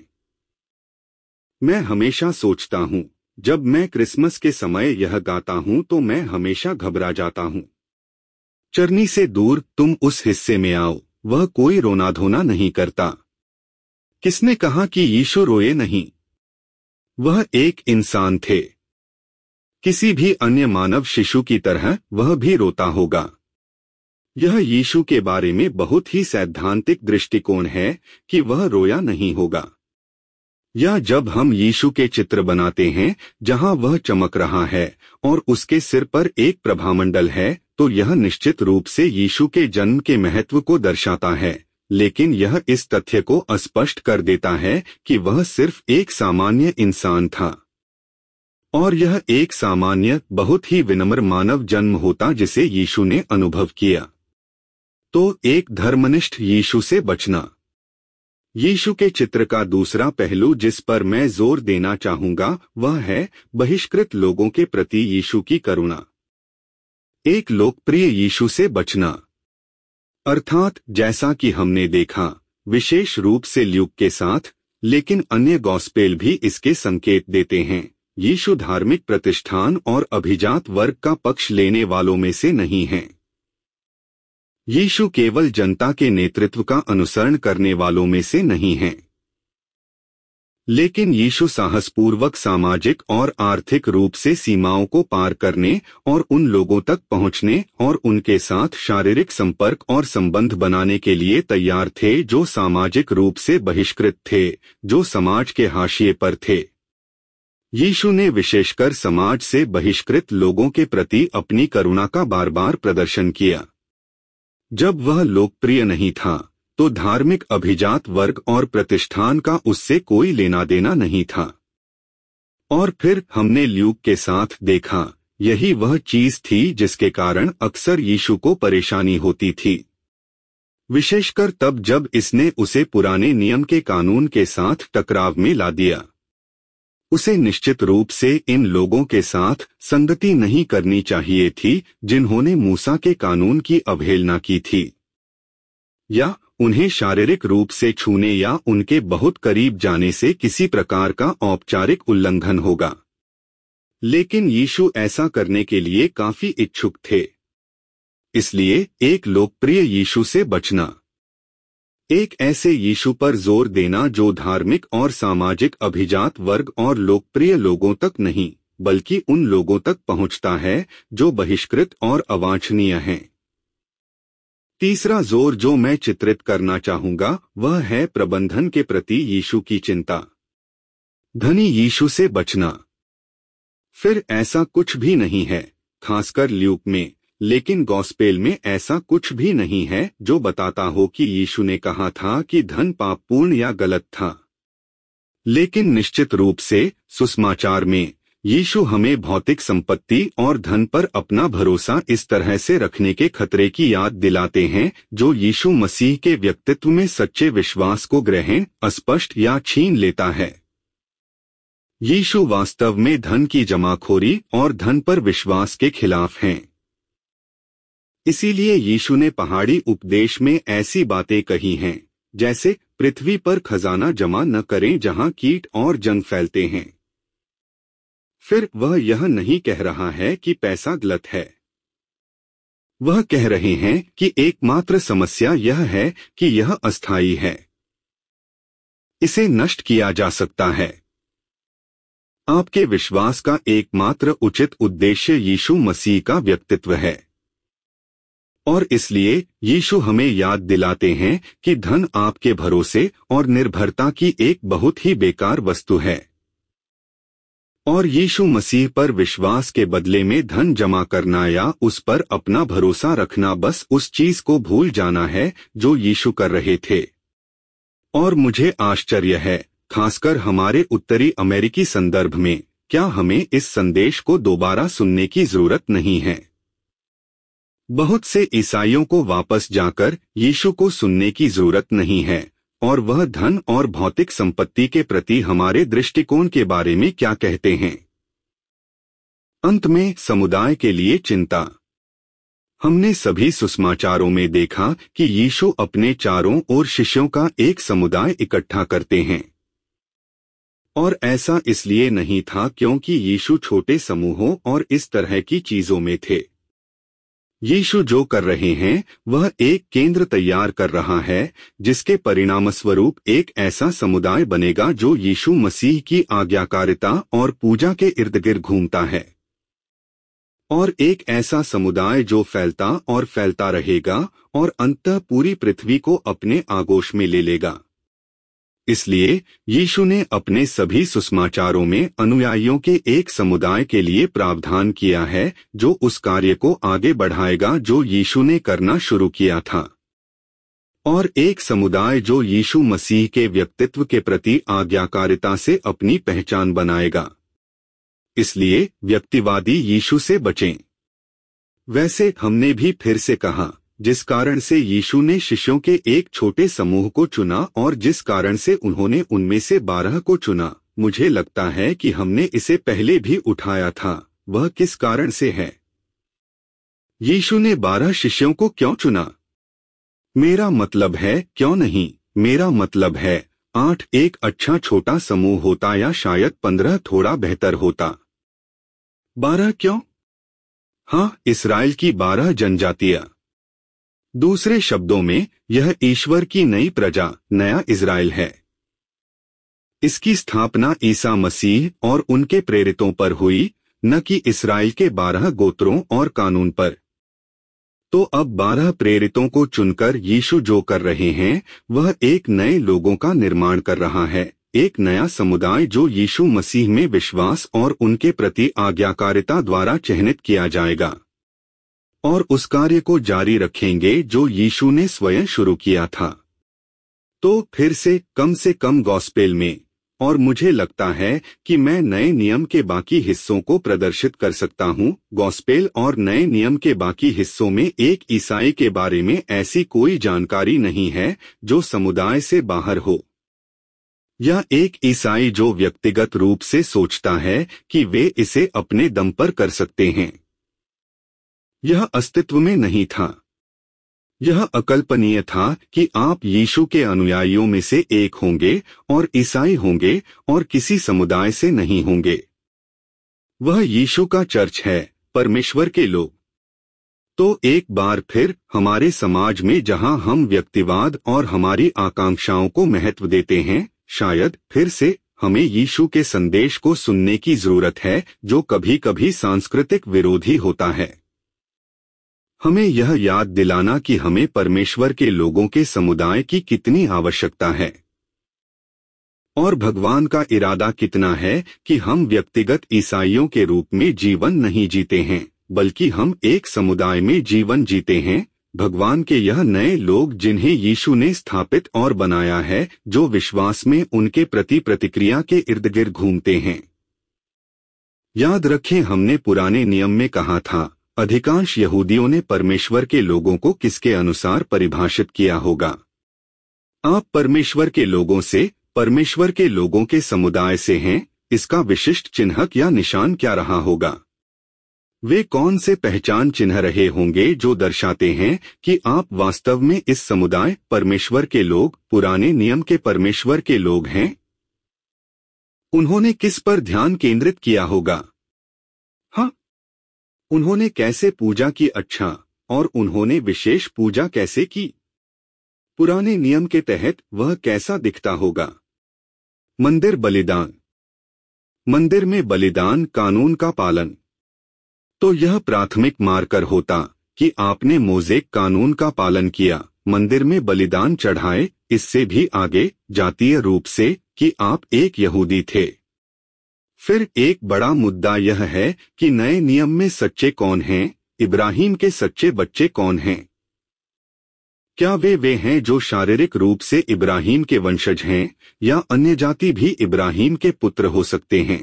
मैं हमेशा सोचता हूँ, जब मैं क्रिसमस के समय यह गाता हूँ तो मैं हमेशा घबरा जाता हूँ। चरनी से दूर तुम उस हिस्से में आओ, वह कोई रोना धोना नहीं करता। किसने कहा कि यीशु रोए नहीं? वह एक इंसान थे। किसी भी अन्य मानव शिशु की तरह वह भी रोता होगा। यह यीशु के बारे में बहुत ही सैद्धांतिक दृष्टिकोण है कि वह रोया नहीं होगा। या जब हम यीशु के चित्र बनाते हैं जहां वह चमक रहा है और उसके सिर पर एक प्रभामंडल है, तो यह निश्चित रूप से यीशु के जन्म के महत्व को दर्शाता है, लेकिन यह इस तथ्य को स्पष्ट कर देता है कि वह सिर्फ एक सामान्य इंसान था। और यह एक सामान्य, बहुत ही विनम्र मानव जन्म होता जिसे यीशु ने अनुभव किया। तो एक धर्मनिष्ठ यीशु से बचना। यीशु के चित्र का दूसरा पहलू जिस पर मैं जोर देना चाहूंगा वह है बहिष्कृत लोगों के प्रति यीशु की करुणा। एक लोकप्रिय यीशु से बचना, अर्थात जैसा कि हमने देखा, विशेष रूप से ल्यूक के साथ, लेकिन अन्य गॉस्पेल भी इसके संकेत देते हैं, यीशु धार्मिक प्रतिष्ठान और अभिजात वर्ग का पक्ष लेने वालों में से नहीं है। यीशु केवल जनता के नेतृत्व का अनुसरण करने वालों में से नहीं है। लेकिन यीशु साहसपूर्वक सामाजिक और आर्थिक रूप से सीमाओं को पार करने और उन लोगों तक पहुंचने और उनके साथ शारीरिक संपर्क और संबंध बनाने के लिए तैयार थे जो सामाजिक रूप से बहिष्कृत थे, जो समाज के हाशिए पर थे। यीशु ने विशेषकर समाज से बहिष्कृत लोगों के प्रति अपनी करुणा का बार बार प्रदर्शन किया। जब वह लोकप्रिय नहीं था तो धार्मिक अभिजात वर्ग और प्रतिष्ठान का उससे कोई लेना देना नहीं था। और फिर हमने ल्यूक के साथ देखा, यही वह चीज थी जिसके कारण अक्सर यीशु को परेशानी होती थी, विशेषकर तब जब इसने उसे पुराने नियम के कानून के साथ टकराव में ला दिया। उसे निश्चित रूप से इन लोगों के साथ संगति नहीं करनी चाहिए थी जिन्होंने मूसा के कानून की अवहेलना की थी, या उन्हें शारीरिक रूप से छूने या उनके बहुत करीब जाने से किसी प्रकार का औपचारिक उल्लंघन होगा। लेकिन यीशु ऐसा करने के लिए काफी इच्छुक थे। इसलिए एक लोकप्रिय यीशु से बचना, एक ऐसे यीशु पर जोर देना जो धार्मिक और सामाजिक अभिजात वर्ग और लोकप्रिय लोगों तक नहीं बल्कि उन लोगों तक पहुंचता है जो बहिष्कृत और अवांछनीय हैं। तीसरा जोर जो मैं चित्रित करना चाहूंगा वह है प्रबंधन के प्रति यीशु की चिंता। धनी यीशु से बचना। फिर ऐसा कुछ भी नहीं है, खासकर ल्यूक में, लेकिन गॉस्पेल में ऐसा कुछ भी नहीं है जो बताता हो कि यीशु ने कहा था कि धन पापपूर्ण या गलत था। लेकिन निश्चित रूप से सुसमाचार में यीशु हमें भौतिक संपत्ति और धन पर अपना भरोसा इस तरह से रखने के खतरे की याद दिलाते हैं जो यीशु मसीह के व्यक्तित्व में सच्चे विश्वास को ग्रहण, अस्पष्ट या छीन लेता है। यीशु वास्तव में धन की जमाखोरी और धन पर विश्वास के खिलाफ हैं। इसीलिए यीशु ने पहाड़ी उपदेश में ऐसी बातें कही हैं, जैसे पृथ्वी पर खजाना जमा न करें जहां कीट और जंग फैलते हैं। फिर वह यह नहीं कह रहा है कि पैसा गलत है। वह कह रहे हैं कि एकमात्र समस्या यह है कि यह अस्थायी है, इसे नष्ट किया जा सकता है। आपके विश्वास का एकमात्र उचित उद्देश्य यीशु मसीह का व्यक्तित्व है। और इसलिए यीशु हमें याद दिलाते हैं कि धन आपके भरोसे और निर्भरता की एक बहुत ही बेकार वस्तु है। और यीशु मसीह पर विश्वास के बदले में धन जमा करना या उस पर अपना भरोसा रखना बस उस चीज को भूल जाना है जो यीशु कर रहे थे। और मुझे आश्चर्य है, खासकर हमारे उत्तरी अमेरिकी संदर्भ में, क्या हमें इस संदेश को दोबारा सुनने की जरूरत नहीं है। बहुत से ईसाइयों को वापस जाकर यीशु को सुनने की जरूरत नहीं है और वह धन और भौतिक संपत्ति के प्रति हमारे दृष्टिकोण के बारे में क्या कहते हैं। अंत में समुदाय के लिए चिंता। हमने सभी सुसमाचारों में देखा कि यीशु अपने चारों ओर शिष्यों का एक समुदाय इकट्ठा करते हैं। और ऐसा इसलिए नहीं था क्योंकि यीशु छोटे समूहों और इस तरह की चीजों में थे। यीशु जो कर रहे हैं वह एक केंद्र तैयार कर रहा है जिसके परिणामस्वरूप एक ऐसा समुदाय बनेगा जो यीशु मसीह की आज्ञाकारिता और पूजा के इर्द गिर्द घूमता है, और एक ऐसा समुदाय जो फैलता और फैलता रहेगा और अंततः पूरी पृथ्वी को अपने आगोश में ले लेगा। इसलिए यीशु ने अपने सभी सुसमाचारों में अनुयायियों के एक समुदाय के लिए प्रावधान किया है जो उस कार्य को आगे बढ़ाएगा जो यीशु ने करना शुरू किया था, और एक समुदाय जो यीशु मसीह के व्यक्तित्व के प्रति आज्ञाकारिता से अपनी पहचान बनाएगा। इसलिए व्यक्तिवादी यीशु से बचें। वैसे हमने भी फिर से कहा, जिस कारण से यीशु ने शिष्यों के एक छोटे समूह को चुना और जिस कारण से उन्होंने उनमें से बारह को चुना, मुझे लगता है कि हमने इसे पहले भी उठाया था। वह किस कारण से है? यीशु ने बारह शिष्यों को क्यों चुना? मेरा मतलब है क्यों नहीं, मेरा मतलब है आठ एक अच्छा छोटा समूह होता या शायद पंद्रह थोड़ा बेहतर होता। बारह क्यों? हाँ, इसराइल की बारह जनजातियां। दूसरे शब्दों में यह ईश्वर की नई प्रजा, नया इज़राइल है। इसकी स्थापना ईसा मसीह और उनके प्रेरितों पर हुई, न कि इस्राएल के बारह गोत्रों और कानून पर। तो अब बारह प्रेरितों को चुनकर यीशु जो कर रहे हैं वह एक नए लोगों का निर्माण कर रहा है, एक नया समुदाय जो यीशु मसीह में विश्वास और उनके प्रति आज्ञाकारिता द्वारा चिह्नित किया जाएगा और उस कार्य को जारी रखेंगे जो यीशु ने स्वयं शुरू किया था। तो फिर से कम से कम गॉस्पेल में, और मुझे लगता है कि मैं नए नियम के बाकी हिस्सों को प्रदर्शित कर सकता हूँ। गॉस्पेल और नए नियम के बाकी हिस्सों में एक ईसाई के बारे में ऐसी कोई जानकारी नहीं है जो समुदाय से बाहर हो, या एक ईसाई जो व्यक्तिगत रूप से सोचता है कि वे इसे अपने दम पर कर सकते हैं। यह अस्तित्व में नहीं था। यह अकल्पनीय था कि आप यीशु के अनुयायियों में से एक होंगे और ईसाई होंगे और किसी समुदाय से नहीं होंगे। वह यीशु का चर्च है, परमेश्वर के लोग। तो एक बार फिर हमारे समाज में जहां हम व्यक्तिवाद और हमारी आकांक्षाओं को महत्व देते हैं, शायद फिर से हमें यीशु के संदेश को सुनने की जरूरत है जो कभी कभी सांस्कृतिक विरोधी होता है। हमें यह याद दिलाना कि हमें परमेश्वर के लोगों के समुदाय की कितनी आवश्यकता है और भगवान का इरादा कितना है कि हम व्यक्तिगत ईसाइयों के रूप में जीवन नहीं जीते हैं, बल्कि हम एक समुदाय में जीवन जीते हैं, भगवान के यह नए लोग जिन्हें यीशु ने स्थापित और बनाया है, जो विश्वास में उनके प्रति प्रतिक्रिया के इर्द गिर्द घूमते हैं। याद रखें, हमने पुराने नियम में कहा था, अधिकांश यहूदियों ने परमेश्वर के लोगों को किसके अनुसार परिभाषित किया होगा? आप परमेश्वर के लोगों से, परमेश्वर के लोगों के समुदाय से हैं, इसका विशिष्ट चिन्हक या निशान क्या रहा होगा? वे कौन से पहचान चिन्ह रहे होंगे जो दर्शाते हैं कि आप वास्तव में इस समुदाय, परमेश्वर के लोग, पुराने नियम के परमेश्वर के लोग हैं? उन्होंने किस पर ध्यान केंद्रित किया होगा? हाँ, उन्होंने कैसे पूजा की? अच्छा, और उन्होंने विशेष पूजा कैसे की? पुराने नियम के तहत वह कैसा दिखता होगा? मंदिर बलिदान, मंदिर में बलिदान, कानून का पालन। तो यह प्राथमिक मार्कर होता कि आपने मोज़ेक कानून का पालन किया, मंदिर में बलिदान चढ़ाए। इससे भी आगे, जातीय रूप से, कि आप एक यहूदी थे। फिर एक बड़ा मुद्दा यह है कि नए नियम में सच्चे कौन हैं? इब्राहिम के सच्चे बच्चे कौन हैं? क्या वे वे हैं जो शारीरिक रूप से इब्राहिम के वंशज हैं, या अन्य जाति भी इब्राहिम के पुत्र हो सकते हैं?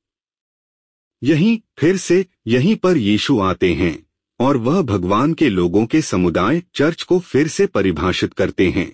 यहीं फिर से यहीं पर यीशु आते हैं और वह भगवान के लोगों के समुदाय, चर्च को फिर से परिभाषित करते हैं।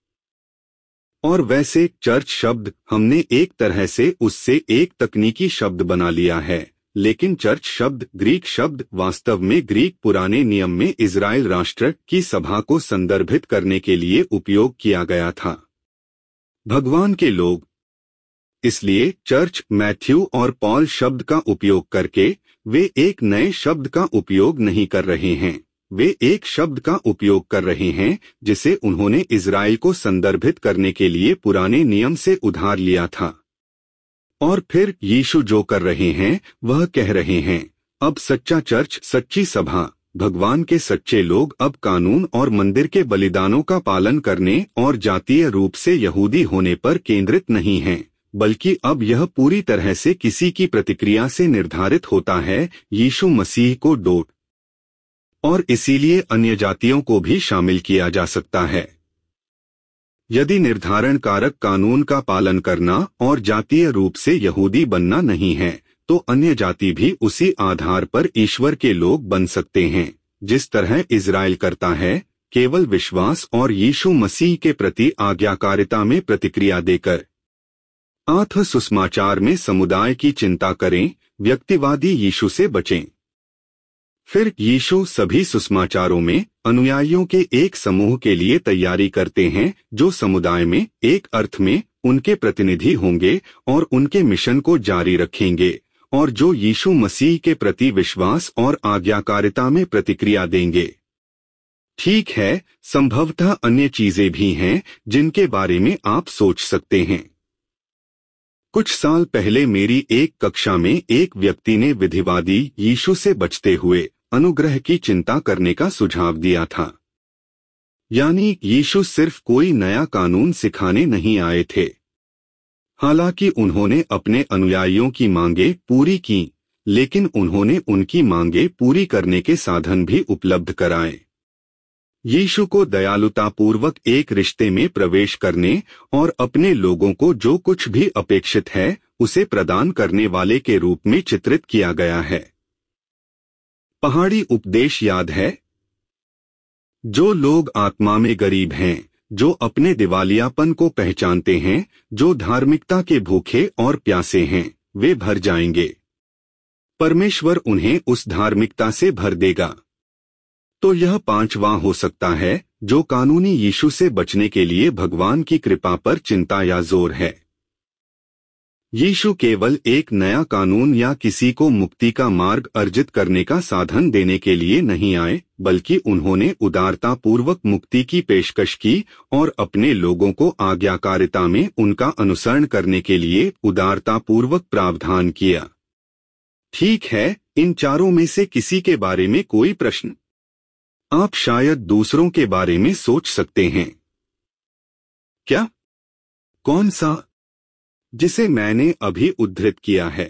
और वैसे चर्च शब्द हमने एक तरह से उससे एक तकनीकी शब्द बना लिया है, लेकिन चर्च शब्द, ग्रीक शब्द, वास्तव में ग्रीक पुराने नियम में इज़राइल राष्ट्र की सभा को संदर्भित करने के लिए उपयोग किया गया था। भगवान के लोग। इसलिए चर्च, मैथ्यू और पॉल शब्द का उपयोग करके वे एक नए शब्द का उपयोग नहीं कर रहे हैं, वे एक शब्द का उपयोग कर रहे हैं जिसे उन्होंने इज़राइल को संदर्भित करने के लिए पुराने नियम से उधार लिया था। और फिर यीशु जो कर रहे हैं वह कह रहे हैं, अब सच्चा चर्च, सच्ची सभा, भगवान के सच्चे लोग अब कानून और मंदिर के बलिदानों का पालन करने और जातीय रूप से यहूदी होने पर केंद्रित नहीं हैं, बल्कि अब यह पूरी तरह से किसी की प्रतिक्रिया से निर्धारित होता है, यीशु मसीह को डोट। और इसीलिए अन्य जातियों को भी शामिल किया जा सकता है। यदि निर्धारण कारक कानून का पालन करना और जातीय रूप से यहूदी बनना नहीं है, तो अन्य जाति भी उसी आधार पर ईश्वर के लोग बन सकते हैं, जिस तरह इज़राइल करता है, केवल विश्वास और यीशु मसीह के प्रति आज्ञाकारिता में प्रतिक्रिया देकर। आठ सुसमाचार में समुदाय की चिंता करें, व्यक्तिवादी यीशु से बचें। फिर यीशु सभी सुसमाचारों में अनुयायियों के एक समूह के लिए तैयारी करते हैं जो समुदाय में एक अर्थ में उनके प्रतिनिधि होंगे और उनके मिशन को जारी रखेंगे, और जो यीशु मसीह के प्रति विश्वास और आज्ञाकारिता में प्रतिक्रिया देंगे। ठीक है, संभवतः अन्य चीजें भी हैं जिनके बारे में आप सोच सकते हैं। कुछ साल पहले मेरी एक कक्षा में एक व्यक्ति ने विधिवादी यीशु से बचते हुए अनुग्रह की चिंता करने का सुझाव दिया था। यानी यीशु सिर्फ कोई नया कानून सिखाने नहीं आए थे। हालांकि उन्होंने अपने अनुयायियों की मांगें पूरी की, लेकिन उन्होंने उनकी मांगें पूरी करने के साधन भी उपलब्ध कराए। यीशु को दयालुतापूर्वक एक रिश्ते में प्रवेश करने और अपने लोगों को जो कुछ भी अपेक्षित है उसे प्रदान करने वाले के रूप में चित्रित किया गया है। पहाड़ी उपदेश याद है? जो लोग आत्मा में गरीब हैं, जो अपने दिवालियापन को पहचानते हैं, जो धार्मिकता के भूखे और प्यासे हैं, वे भर जाएंगे। परमेश्वर उन्हें उस धार्मिकता से भर देगा। तो यह पांचवां हो सकता है जो कानूनी यीशु से बचने के लिए भगवान की कृपा पर चिंता या जोर है। यीशु केवल एक नया कानून या किसी को मुक्ति का मार्ग अर्जित करने का साधन देने के लिए नहीं आए, बल्कि उन्होंने उदारतापूर्वक मुक्ति की पेशकश की और अपने लोगों को आज्ञाकारिता में उनका अनुसरण करने के लिए उदारतापूर्वक प्रावधान किया। ठीक है, इन चारों में से किसी के बारे में कोई प्रश्न? आप शायद दूसरों के बारे में सोच सकते हैं। क्या? कौन सा? जिसे मैंने अभी उद्धृत किया है।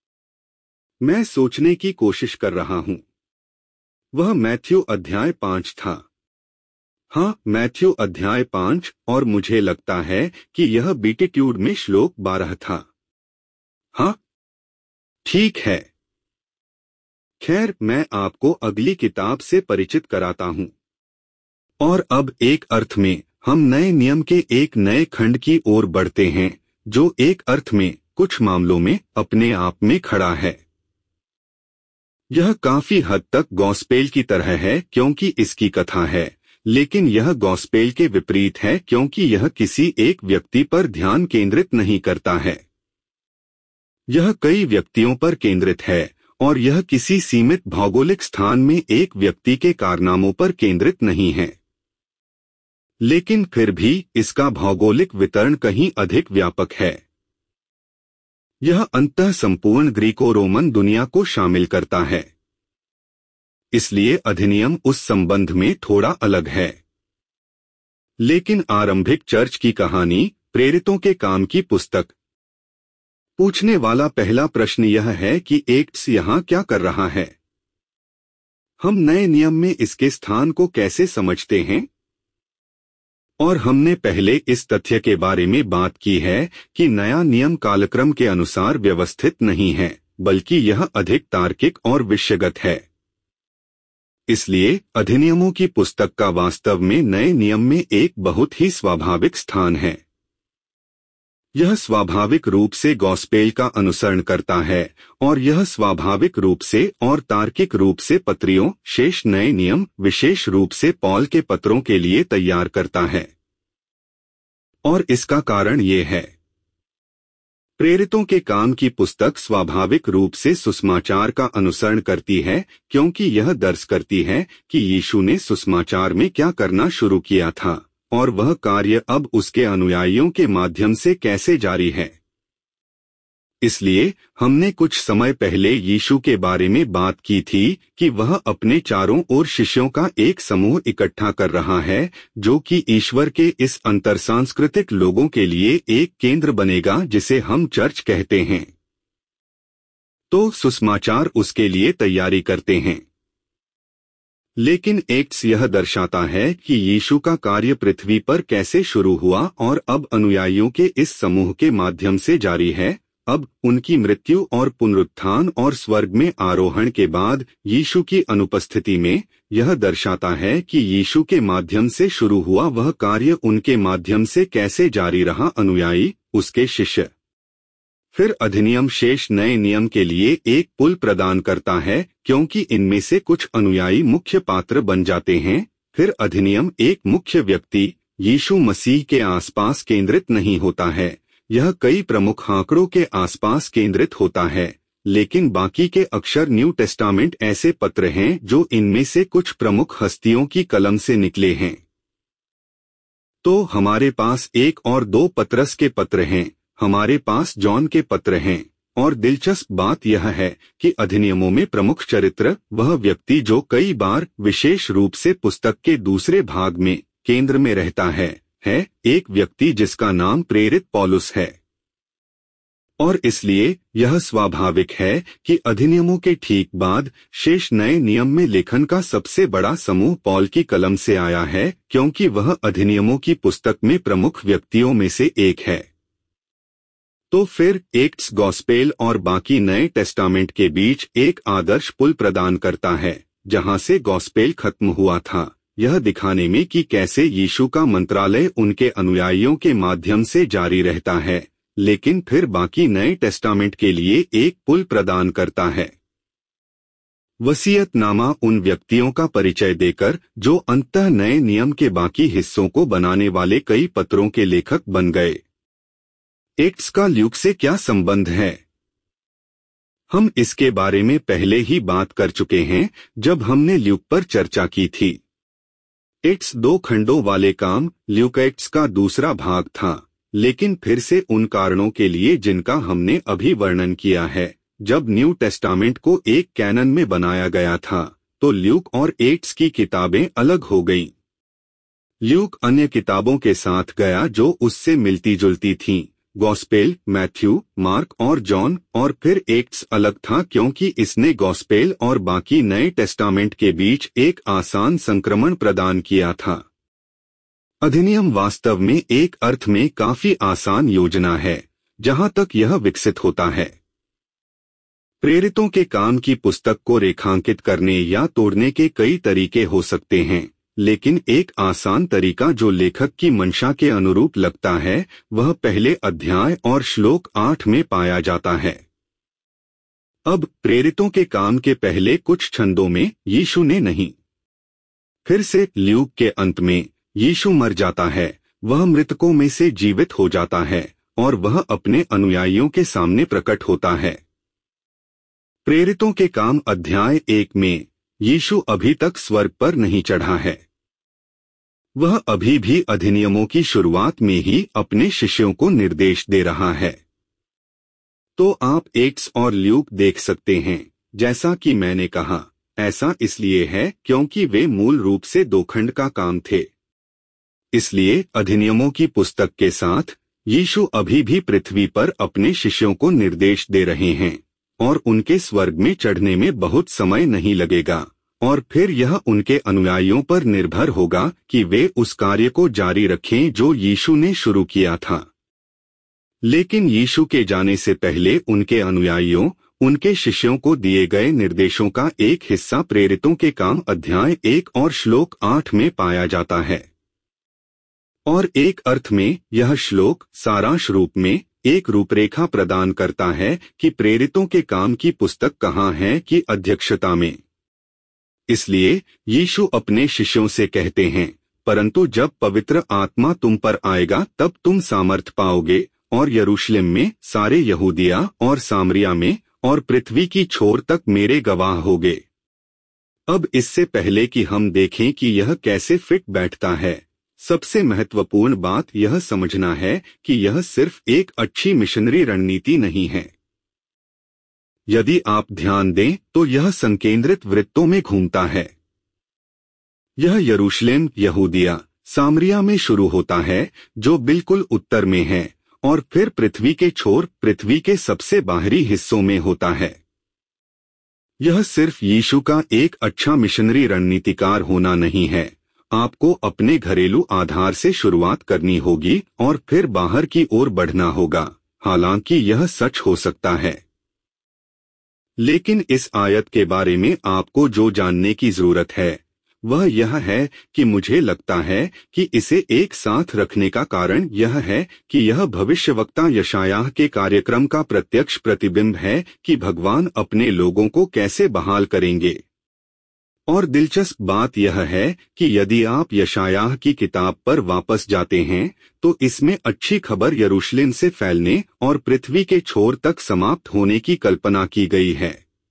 मैं सोचने की कोशिश कर रहा हूं। वह मैथ्यू अध्याय पांच था। हाँ, मैथ्यू अध्याय पांच, और मुझे लगता है कि यह बीटीट्यूड में श्लोक बारह था। हाँ, ठीक है। खैर, मैं आपको अगली किताब से परिचित कराता हूं। और अब एक अर्थ में हम नए नियम के एक नए खंड की ओर बढ़ते हैं, जो एक अर्थ में कुछ मामलों में अपने आप में खड़ा है। यह काफी हद तक गॉस्पेल की तरह है क्योंकि इसकी कथा है, लेकिन यह गॉस्पेल के विपरीत है क्योंकि यह किसी एक व्यक्ति पर ध्यान केंद्रित नहीं करता है। यह कई व्यक्तियों पर केंद्रित है और यह किसी सीमित भौगोलिक स्थान में एक व्यक्ति के कारनामों पर केंद्रित नहीं है। लेकिन फिर भी इसका भौगोलिक वितरण कहीं अधिक व्यापक है। यह अंततः संपूर्ण ग्रीको रोमन दुनिया को शामिल करता है। इसलिए अधिनियम उस संबंध में थोड़ा अलग है। लेकिन आरंभिक चर्च की कहानी, प्रेरितों के काम की पुस्तक। पूछने वाला पहला प्रश्न यह है कि एक्ट्स यहाँ क्या कर रहा है? हम नए नियम में इसके स्थान को कैसे समझते हैं? और हमने पहले इस तथ्य के बारे में बात की है कि नया नियम कालक्रम के अनुसार व्यवस्थित नहीं है, बल्कि यह अधिक तार्किक और विषयगत है। इसलिए अधिनियमों की पुस्तक का वास्तव में नए नियम में एक बहुत ही स्वाभाविक स्थान है। यह स्वाभाविक रूप से गॉस्पेल का अनुसरण करता है और यह स्वाभाविक रूप से और तार्किक रूप से पत्रियों, शेष नए नियम, विशेष रूप से पौल के पत्रों के लिए तैयार करता है। और इसका कारण ये है, प्रेरितों के काम की पुस्तक स्वाभाविक रूप से सुसमाचार का अनुसरण करती है क्योंकि यह दर्ज करती है कि यीशु ने सुसमाचार में क्या करना शुरू किया था और वह कार्य अब उसके अनुयायियों के माध्यम से कैसे जारी है। इसलिए हमने कुछ समय पहले यीशु के बारे में बात की थी कि वह अपने चारों ओर शिष्यों का एक समूह इकट्ठा कर रहा है, जो कि ईश्वर के इस अंतरसांस्कृतिक लोगों के लिए एक केंद्र बनेगा जिसे हम चर्च कहते हैं। तो सुसमाचार उसके लिए तैयारी करते हैं। लेकिन एक्ट्स यह दर्शाता है कि यीशु का कार्य पृथ्वी पर कैसे शुरू हुआ और अब अनुयायियों के इस समूह के माध्यम से जारी है। अब उनकी मृत्यु और पुनरुत्थान और स्वर्ग में आरोहण के बाद यीशु की अनुपस्थिति में यह दर्शाता है कि यीशु के माध्यम से शुरू हुआ वह कार्य उनके माध्यम से कैसे जारी रहा, अनुयायी, उसके शिष्य। फिर अधिनियम शेष नए नियम के लिए एक पुल प्रदान करता है क्योंकि इनमें से कुछ अनुयायी मुख्य पात्र बन जाते हैं। फिर अधिनियम एक मुख्य व्यक्ति यीशु मसीह के आसपास केंद्रित नहीं होता है, यह कई प्रमुख आंकड़ों के आसपास केंद्रित होता है, लेकिन बाकी के अक्षर न्यू टेस्टामेंट ऐसे पत्र हैं जो इनमें से कुछ प्रमुख हस्तियों की कलम से निकले हैं। तो हमारे पास एक और दो पतरस के पत्र हैं, हमारे पास जॉन के पत्र हैं, और दिलचस्प बात यह है कि अधिनियमों में प्रमुख चरित्र वह व्यक्ति जो कई बार विशेष रूप से पुस्तक के दूसरे भाग में केंद्र में रहता है है एक व्यक्ति जिसका नाम प्रेरित पौलुस है। और इसलिए यह स्वाभाविक है कि अधिनियमों के ठीक बाद शेष नए नियम में लेखन का सबसे बड़ा समूह पौल की कलम से आया है, क्योंकि वह अधिनियमों की पुस्तक में प्रमुख व्यक्तियों में से एक है। तो फिर एक्ट्स, गॉस्पेल और बाकी नए टेस्टामेंट के बीच एक आदर्श पुल प्रदान करता है, जहां से गॉस्पेल खत्म हुआ था, यह दिखाने में कि कैसे यीशु का मंत्रालय उनके अनुयायियों के माध्यम से जारी रहता है, लेकिन फिर बाकी नए टेस्टामेंट के लिए एक पुल प्रदान करता है। वसीयतनामा उन व्यक्तियों का परिचय देकर जो अंततः नए नियम के बाकी हिस्सों को बनाने वाले कई पत्रों के लेखक बन गए। एक्ट्स का ल्यूक से क्या संबंध है? हम इसके बारे में पहले ही बात कर चुके हैं जब हमने ल्यूक पर चर्चा की थी। एक्ट्स दो खंडों वाले काम ल्यूक एक्ट्स का दूसरा भाग था, लेकिन फिर से उन कारणों के लिए जिनका हमने अभी वर्णन किया है। जब न्यू टेस्टामेंट को एक कैनन में बनाया गया था, तो ल्यूक और एक्ट्स की किताबें अलग हो गईं। ल्यूक अन्य किताबों के साथ गया जो उससे मिलती जुलती थीं, गॉस्पेल, मैथ्यू, मार्क और जॉन, और फिर एक्ट्स अलग था क्योंकि इसने गॉस्पेल और बाकी नए टेस्टामेंट के बीच एक आसान संक्रमण प्रदान किया था। अधिनियम वास्तव में एक अर्थ में काफी आसान योजना है जहां तक यह विकसित होता है। प्रेरितों के काम की पुस्तक को रेखांकित करने या तोड़ने के कई तरीके हो सकते हैं, लेकिन एक आसान तरीका जो लेखक की मंशा के अनुरूप लगता है वह पहले अध्याय और श्लोक आठ में पाया जाता है। अब प्रेरितों के काम के पहले कुछ छंदों में यीशु ने नहीं। फिर से ल्यूक के अंत में यीशु मर जाता है, वह मृतकों में से जीवित हो जाता है और वह अपने अनुयायियों के सामने प्रकट होता है। प्रेरितों के काम अध्याय एक में यीशु अभी तक स्वर्ग पर नहीं चढ़ा है। वह अभी भी अधिनियमों की शुरुआत में ही अपने शिष्यों को निर्देश दे रहा है। तो आप एक्ट्स और ल्यूक देख सकते हैं। जैसा कि मैंने कहा, ऐसा इसलिए है क्योंकि वे मूल रूप से दो खंड का काम थे। इसलिए अधिनियमों की पुस्तक के साथ यीशु अभी भी पृथ्वी पर अपने शिष्यों को निर्देश दे रहे हैं, और उनके स्वर्ग में चढ़ने में बहुत समय नहीं लगेगा, और फिर यह उनके अनुयायियों पर निर्भर होगा कि वे उस कार्य को जारी रखें जो यीशु ने शुरू किया था। लेकिन यीशु के जाने से पहले उनके अनुयायियों, उनके शिष्यों को दिए गए निर्देशों का एक हिस्सा प्रेरितों के काम अध्याय एक और श्लोक आठ में पाया जाता है। और एक अर्थ में यह श्लोक सारांश रूप में एक रूपरेखा प्रदान करता है कि प्रेरितों के काम की पुस्तक कहाँ है की अध्यक्षता में। इसलिए यीशु अपने शिष्यों से कहते हैं, परंतु जब पवित्र आत्मा तुम पर आएगा तब तुम सामर्थ पाओगे, और यरूशलेम में, सारे यहूदिया और सामरिया में और पृथ्वी की छोर तक मेरे गवाह होगे। अब इससे पहले कि हम देखें कि यह कैसे फिट बैठता है, सबसे महत्वपूर्ण बात यह समझना है कि यह सिर्फ एक अच्छी मिशनरी रणनीति नहीं है। यदि आप ध्यान दें तो यह संकेंद्रित वृत्तों में घूमता है। यह यरूशलेम, यहूदिया, सामरिया में शुरू होता है जो बिल्कुल उत्तर में है, और फिर पृथ्वी के छोर, पृथ्वी के सबसे बाहरी हिस्सों में होता है। यह सिर्फ यीशु का एक अच्छा मिशनरी रणनीतिकार होना नहीं है। आपको अपने घरेलू आधार से शुरुआत करनी होगी और फिर बाहर की ओर बढ़ना होगा, हालांकि यह सच हो सकता है। लेकिन इस आयत के बारे में आपको जो जानने की जरूरत है वह यह है कि मुझे लगता है कि इसे एक साथ रखने का कारण यह है कि यह भविष्यवक्ता यशायाह के कार्यक्रम का प्रत्यक्ष प्रतिबिंब है कि भगवान अपने लोगों को कैसे बहाल करेंगे। और दिलचस्प बात यह है कि यदि आप यशायाह की किताब पर वापस जाते हैं तो इसमें अच्छी खबर यरूशलेम से फैलने और पृथ्वी के छोर तक समाप्त होने की कल्पना की गई है।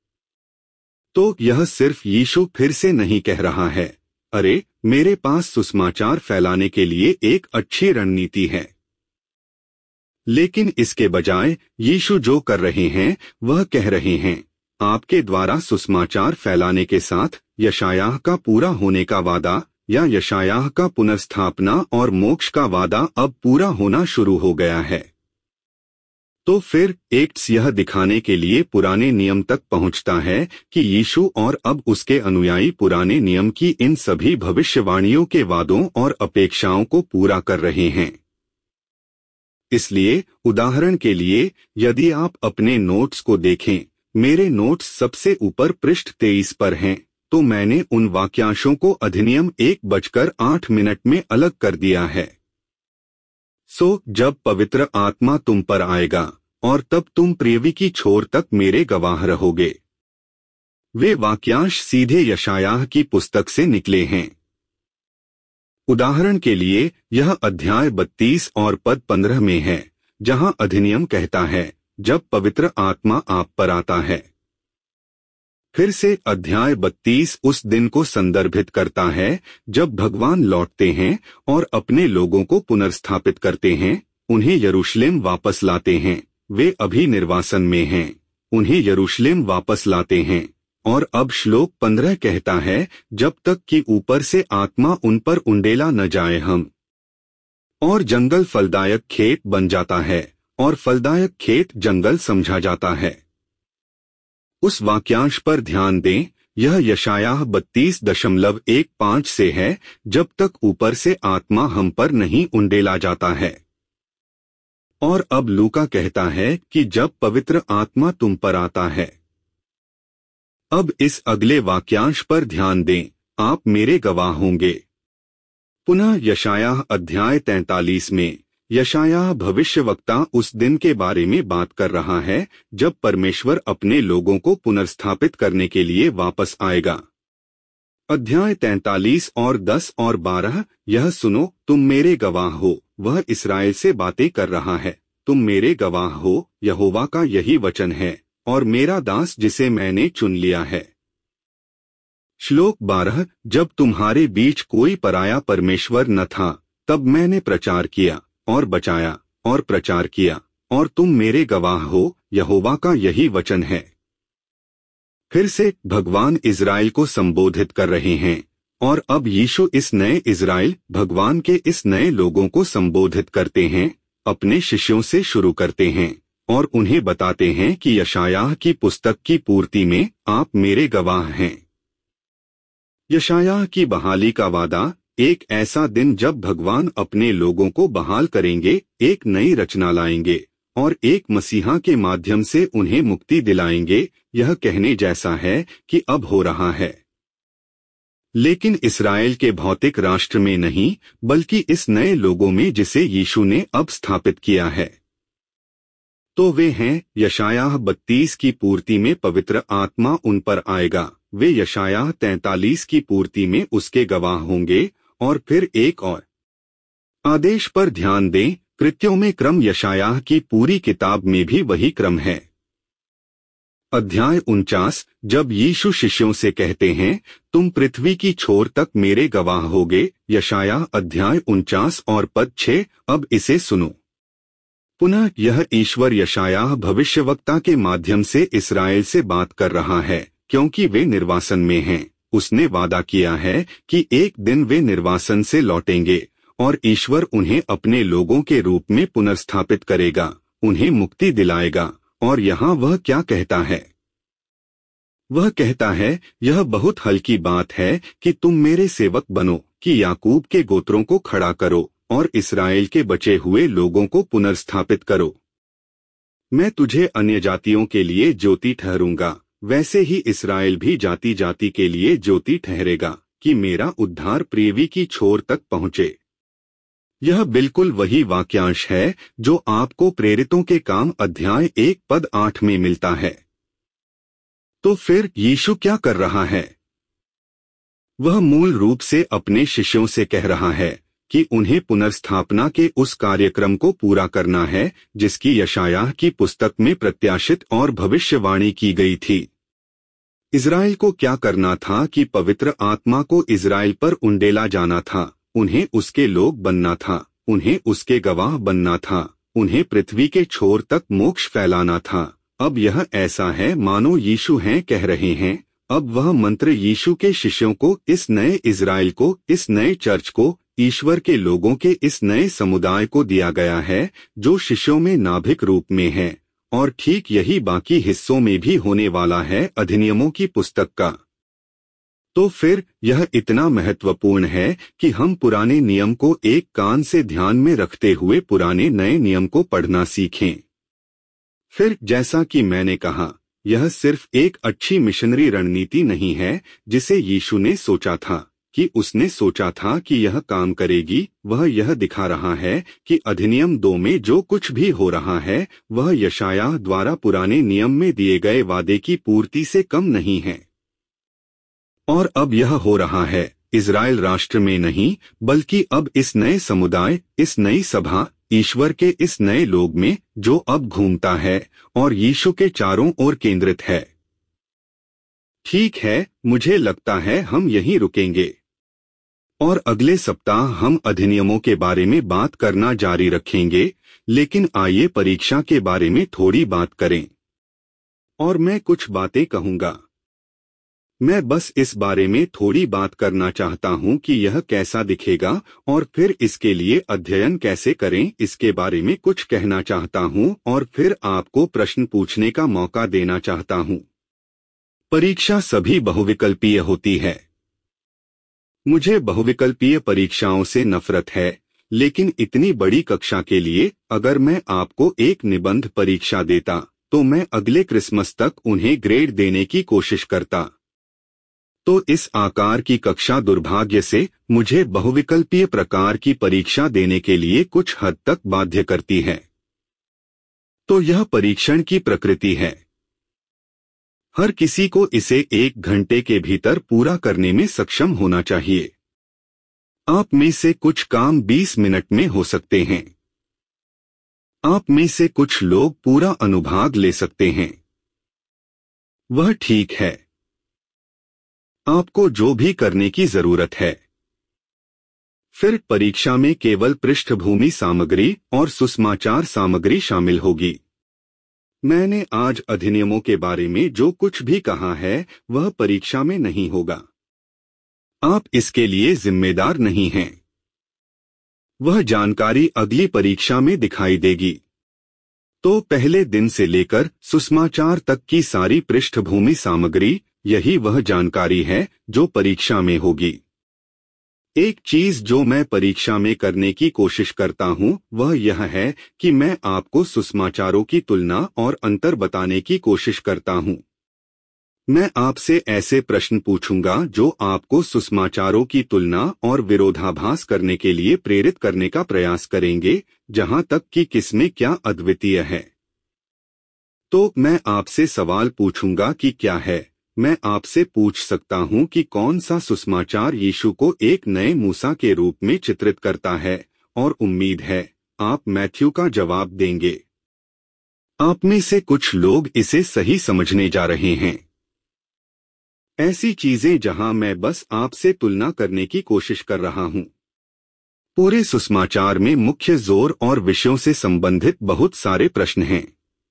तो यह सिर्फ यीशु फिर से नहीं कह रहा है, अरे मेरे पास सुसमाचार फैलाने के लिए एक अच्छी रणनीति है। लेकिन इसके बजाय यीशु जो कर रहे हैं वह कह रहे हैं, आपके द्वारा सुसमाचार फैलाने के साथ यशायाह का पूरा होने का वादा या यशायाह का पुनर्स्थापना और मोक्ष का वादा अब पूरा होना शुरू हो गया है। तो फिर एक्ट्स यह दिखाने के लिए पुराने नियम तक पहुंचता है कि यीशु और अब उसके अनुयायी पुराने नियम की इन सभी भविष्यवाणियों के वादों और अपेक्षाओं को पूरा कर रहे हैं। इसलिए उदाहरण के लिए यदि आप अपने नोट्स को देखें, मेरे नोट्स सबसे ऊपर पृष्ठ तेईस पर हैं, तो मैंने उन वाक्यांशों को अधिनियम एक बजकर आठ मिनट में अलग कर दिया है। सो जब पवित्र आत्मा तुम पर आएगा और तब तुम पृथ्वी की छोर तक मेरे गवाह रहोगे। वे वाक्यांश सीधे यशायाह की पुस्तक से निकले हैं। उदाहरण के लिए यह अध्याय बत्तीस और पद पंद्रह में है, जहां अधिनियम कहता है जब पवित्र आत्मा आप पर आता है। फिर से अध्याय बत्तीस उस दिन को संदर्भित करता है जब भगवान लौटते हैं और अपने लोगों को पुनर्स्थापित करते हैं, उन्हें यरूशलेम वापस लाते हैं। वे अभी निर्वासन में हैं, उन्हें यरूशलेम वापस लाते हैं। और अब श्लोक पंद्रह कहता है, जब तक कि ऊपर से आत्मा उन पर उंडेला न जाए हम। और जंगल फलदायक खेत बन जाता है और फलदायक खेत जंगल समझा जाता है। उस वाक्यांश पर ध्यान दें, यह यशायाह बत्तीस दशमलव एक पाँच से है, जब तक ऊपर से आत्मा हम पर नहीं उंडेला जाता है। और अब लूका कहता है कि जब पवित्र आत्मा तुम पर आता है। अब इस अगले वाक्यांश पर ध्यान दें, आप मेरे गवाह होंगे। पुनः यशायाह अध्याय तैंतालीस में यशायाह भविष्यवक्ता उस दिन के बारे में बात कर रहा है जब परमेश्वर अपने लोगों को पुनर्स्थापित करने के लिए वापस आएगा। अध्याय तैंतालीस और दस और बारह, यह सुनो तुम मेरे गवाह हो, वह इस्राएल से बातें कर रहा है। तुम मेरे गवाह हो, यहोवा का यही वचन है, और मेरा दास जिसे मैंने चुन लिया है। श्लोक बारह, जब तुम्हारे बीच कोई पराया परमेश्वर न था, तब मैंने प्रचार किया और बचाया और प्रचार किया, और तुम मेरे गवाह हो, यहोवा का यही वचन है। फिर से भगवान इज़राइल को संबोधित कर रहे हैं, और अब यीशु इस नए इज़राइल भगवान के इस नए लोगों को संबोधित करते हैं, अपने शिष्यों से शुरू करते हैं और उन्हें बताते हैं कि यशायाह की पुस्तक की पूर्ति में आप मेरे गवाह हैं। यशायाह की बहाली का वादा, एक ऐसा दिन जब भगवान अपने लोगों को बहाल करेंगे, एक नई रचना लाएंगे और एक मसीहा के माध्यम से उन्हें मुक्ति दिलाएंगे, यह कहने जैसा है कि अब हो रहा है। लेकिन इस्राएल के भौतिक राष्ट्र में नहीं, बल्कि इस नए लोगों में जिसे यीशु ने अब स्थापित किया है। तो वे हैं, यशायाह बत्तीस की पूर्ति में पवित्र आत्मा उन पर आएगा, वे यशायाह तैंतालीस की पूर्ति में उसके गवाह होंगे। और फिर एक और आदेश पर ध्यान दें, कृत्यों में क्रम यशायाह की पूरी किताब में भी वही क्रम है। अध्याय उनचास, जब यीशु शिष्यों से कहते हैं, तुम पृथ्वी की छोर तक मेरे गवाह होगे, यशायाह अध्याय उनचास और पद छह, अब इसे सुनो। पुनः यह ईश्वर यशायाह भविष्यवक्ता के माध्यम से इस्राएल से बात कर रहा है, क्योंकि वे निर्वासन में हैं। उसने वादा किया है कि एक दिन वे निर्वासन से लौटेंगे और ईश्वर उन्हें अपने लोगों के रूप में पुनर्स्थापित करेगा, उन्हें मुक्ति दिलाएगा। और यहाँ वह क्या कहता है? वह कहता है, यह बहुत हल्की बात है कि तुम मेरे सेवक बनो, कि याकूब के गोत्रों को खड़ा करो और इस्राएल के बचे हुए लोगों को पुनर्स्थापित करो। मैं तुझे अन्य जातियों के लिए ज्योति ठहरूंगा, वैसे ही इस्राएल भी जाति जाति के लिए ज्योति ठहरेगा, कि मेरा उद्धार पृथ्वी की छोर तक पहुँचे। यह बिल्कुल वही वाक्यांश है जो आपको प्रेरितों के काम अध्याय एक पद आठ में मिलता है। तो फिर यीशु क्या कर रहा है? वह मूल रूप से अपने शिष्यों से कह रहा है कि उन्हें पुनर्स्थापना के उस कार्यक्रम को पूरा करना है जिसकी यशायाह की पुस्तक में प्रत्याशित और भविष्यवाणी की गई थी। इज़राइल को क्या करना था कि पवित्र आत्मा को इज़राइल पर उंडेला जाना था, उन्हें उसके लोग बनना था, उन्हें उसके गवाह बनना था, उन्हें पृथ्वी के छोर तक मोक्ष फैलाना था। अब यह ऐसा है मानो यीशु हैं कह रहे हैं। अब वह मंत्र यीशु के शिष्यों को, इस नए इज़राइल को, इस नए चर्च को, ईश्वर के लोगों के इस नए समुदाय को दिया गया है जो शिष्यों में नाभिक रूप में है। और ठीक यही बाकी हिस्सों में भी होने वाला है अधिनियमों की पुस्तक का। तो फिर यह इतना महत्वपूर्ण है कि हम पुराने नियम को एक कान से ध्यान में रखते हुए पुराने नए नियम को पढ़ना सीखें। फिर जैसा कि मैंने कहा, यह सिर्फ एक अच्छी मिशनरी रणनीति नहीं है जिसे यीशु ने सोचा था कि उसने सोचा था कि यह काम करेगी। वह यह दिखा रहा है कि अधिनियम दो में जो कुछ भी हो रहा है वह यशायाह द्वारा पुराने नियम में दिए गए वादे की पूर्ति से कम नहीं है। और अब यह हो रहा है इज़राइल राष्ट्र में नहीं, बल्कि अब इस नए समुदाय, इस नई सभा, ईश्वर के इस नए लोग में जो अब घूमता है और यीशु के चारों ओर केंद्रित है। ठीक है, मुझे लगता है हम यहीं रुकेंगे और अगले सप्ताह हम अधिनियमों के बारे में बात करना जारी रखेंगे। लेकिन आइए परीक्षा के बारे में थोड़ी बात करें। और मैं कुछ बातें कहूंगा। मैं बस इस बारे में थोड़ी बात करना चाहता हूं कि यह कैसा दिखेगा और फिर इसके लिए अध्ययन कैसे करें, इसके बारे में कुछ कहना चाहता हूं और फिर आपको प्रश्न पूछने का मौका देना चाहता हूं। परीक्षा सभी बहुविकल्पीय होती है। मुझे बहुविकल्पीय परीक्षाओं से नफरत है, लेकिन इतनी बड़ी कक्षा के लिए अगर मैं आपको एक निबंध परीक्षा देता तो मैं अगले क्रिसमस तक उन्हें ग्रेड देने की कोशिश करता। तो इस आकार की कक्षा दुर्भाग्य से मुझे बहुविकल्पीय प्रकार की परीक्षा देने के लिए कुछ हद तक बाध्य करती है। तो यह परीक्षण की प्रकृति है। हर किसी को इसे एक घंटे के भीतर पूरा करने में सक्षम होना चाहिए। आप में से कुछ काम बीस मिनट में हो सकते हैं। आप में से कुछ लोग पूरा अनुभाग ले सकते हैं। वह ठीक है। आपको जो भी करने की जरूरत है। फिर परीक्षा में केवल पृष्ठभूमि सामग्री और सुसमाचार सामग्री शामिल होगी। मैंने आज अधिनियमों के बारे में जो कुछ भी कहा है वह परीक्षा में नहीं होगा। आप इसके लिए जिम्मेदार नहीं हैं। वह जानकारी अगली परीक्षा में दिखाई देगी। तो पहले दिन से लेकर सुसमाचार तक की सारी पृष्ठभूमि सामग्री, यही वह जानकारी है जो परीक्षा में होगी। एक चीज जो मैं परीक्षा में करने की कोशिश करता हूं वह यह है कि मैं आपको सुसमाचारों की तुलना और अंतर बताने की कोशिश करता हूं। मैं आपसे ऐसे प्रश्न पूछूंगा जो आपको सुसमाचारों की तुलना और विरोधाभास करने के लिए प्रेरित करने का प्रयास करेंगे, जहां तक कि किसमें क्या अद्वितीय है। तो मैं आपसे सवाल पूछूंगा कि क्या है। मैं आपसे पूछ सकता हूं कि कौन सा सुसमाचार यीशु को एक नए मूसा के रूप में चित्रित करता है, और उम्मीद है आप मैथ्यू का जवाब देंगे। आप में से कुछ लोग इसे सही समझने जा रहे हैं। ऐसी चीजें जहां मैं बस आपसे तुलना करने की कोशिश कर रहा हूं। पूरे सुसमाचार में मुख्य जोर और विषयों से संबंधित बहुत सारे प्रश्न हैं।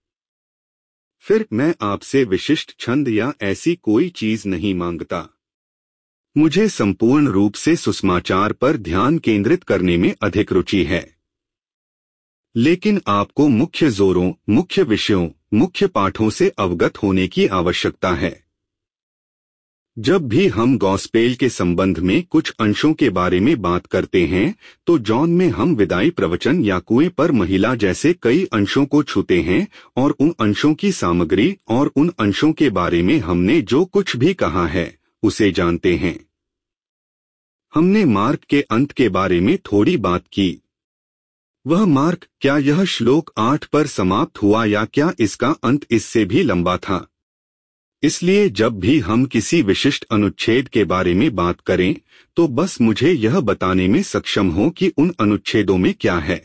फिर मैं आपसे विशिष्ट छंद या ऐसी कोई चीज नहीं मांगता। मुझे संपूर्ण रूप से सुसमाचार पर ध्यान केंद्रित करने में अधिक रुचि है। लेकिन आपको मुख्य जोरों, मुख्य विषयों, मुख्य पाठों से अवगत होने की आवश्यकता है। जब भी हम गॉस्पेल के संबंध में कुछ अंशों के बारे में बात करते हैं तो जॉन में हम विदाई प्रवचन या कुएं पर महिला जैसे कई अंशों को छूते हैं और उन अंशों की सामग्री और उन अंशों के बारे में हमने जो कुछ भी कहा है उसे जानते हैं। हमने मार्क के अंत के बारे में थोड़ी बात की। वह मार्क, क्या यह श्लोक आठ पर समाप्त हुआ या क्या इसका अंत इससे भी लंबा था? इसलिए जब भी हम किसी विशिष्ट अनुच्छेद के बारे में बात करें तो बस मुझे यह बताने में सक्षम हो कि उन अनुच्छेदों में क्या है।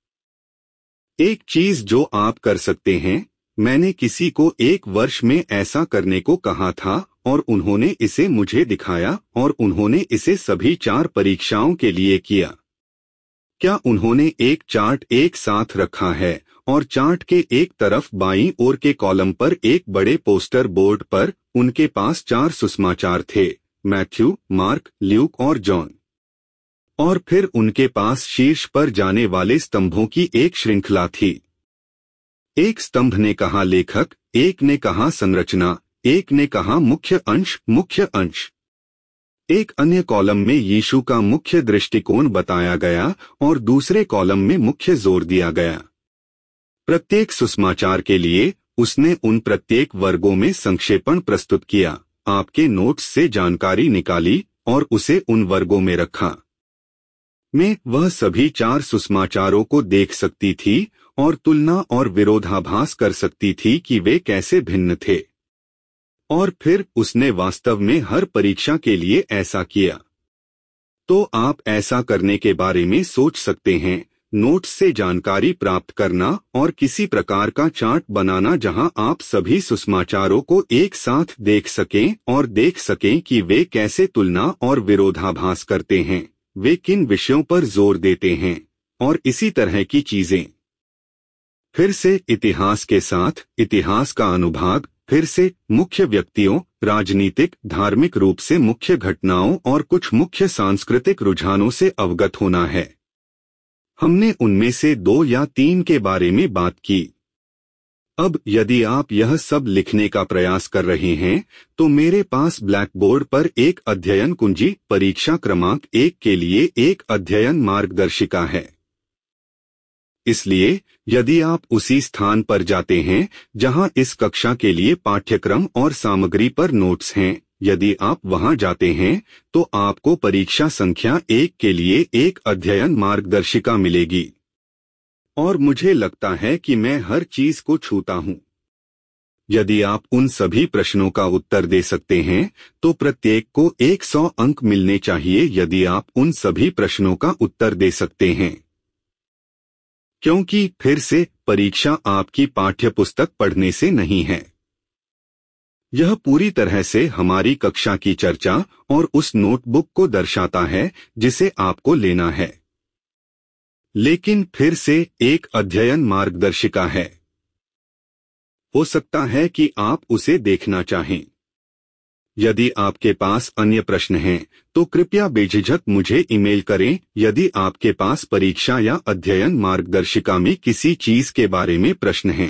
एक चीज जो आप कर सकते हैं, मैंने किसी को एक वर्ष में ऐसा करने को कहा था और उन्होंने इसे मुझे दिखाया और उन्होंने इसे सभी चार परीक्षाओं के लिए किया। क्या उन्होंने एक चार्ट एक साथ रखा है और चार्ट के एक तरफ बाईं ओर के कॉलम पर एक बड़े पोस्टर बोर्ड पर उनके पास चार सुसमाचार थे, मैथ्यू, मार्क, ल्यूक और जॉन। और फिर उनके पास शीर्ष पर जाने वाले स्तंभों की एक श्रृंखला थी। एक स्तंभ ने कहा लेखक, एक ने कहा संरचना, एक ने कहा मुख्य अंश मुख्य अंश। एक अन्य कॉलम में यीशु का मुख्य दृष्टिकोण बताया गया और दूसरे कॉलम में मुख्य जोर दिया गया। प्रत्येक सुसमाचार के लिए उसने उन प्रत्येक वर्गों में संक्षेपण प्रस्तुत किया, आपके नोट्स से जानकारी निकाली और उसे उन वर्गों में रखा। मैं वह सभी चार सुसमाचारों को देख सकती थी और तुलना और विरोधाभास कर सकती थी कि वे कैसे भिन्न थे। और फिर उसने वास्तव में हर परीक्षा के लिए ऐसा किया। तो आप ऐसा करने के बारे में सोच सकते हैं, नोट्स से जानकारी प्राप्त करना और किसी प्रकार का चार्ट बनाना जहां आप सभी सुसमाचारों को एक साथ देख सकें और देख सकें कि वे कैसे तुलना और विरोधाभास करते हैं, वे किन विषयों पर जोर देते हैं और इसी तरह की चीजें। फिर से इतिहास के साथ इतिहास का अनुभाग, फिर से मुख्य व्यक्तियों, राजनीतिक, धार्मिक रूप से मुख्य घटनाओं और कुछ मुख्य सांस्कृतिक रुझानों से अवगत होना है। हमने उनमें से दो या तीन के बारे में बात की। अब यदि आप यह सब लिखने का प्रयास कर रहे हैं तो मेरे पास ब्लैक बोर्ड पर एक अध्ययन कुंजी परीक्षा क्रमांक एक के लिए एक अध्ययन मार्गदर्शिका है। इसलिए यदि आप उसी स्थान पर जाते हैं जहां इस कक्षा के लिए पाठ्यक्रम और सामग्री पर नोट्स हैं, यदि आप वहां जाते हैं तो आपको परीक्षा संख्या एक के लिए एक अध्ययन मार्गदर्शिका मिलेगी। और मुझे लगता है कि मैं हर चीज को छूता हूं। यदि आप उन सभी प्रश्नों का उत्तर दे सकते हैं तो प्रत्येक को सौ अंक मिलने चाहिए यदि आप उन सभी प्रश्नों का उत्तर दे सकते हैं। क्योंकि फिर से परीक्षा आपकी पाठ्यपुस्तक पढ़ने से नहीं है। यह पूरी तरह से हमारी कक्षा की चर्चा और उस नोटबुक को दर्शाता है जिसे आपको लेना है। लेकिन फिर से एक अध्ययन मार्गदर्शिका है। हो सकता है कि आप उसे देखना चाहें। यदि आपके पास अन्य प्रश्न हैं तो कृपया बेझिझक मुझे ईमेल करें यदि आपके पास परीक्षा या अध्ययन मार्गदर्शिका में किसी चीज के बारे में प्रश्न हैं।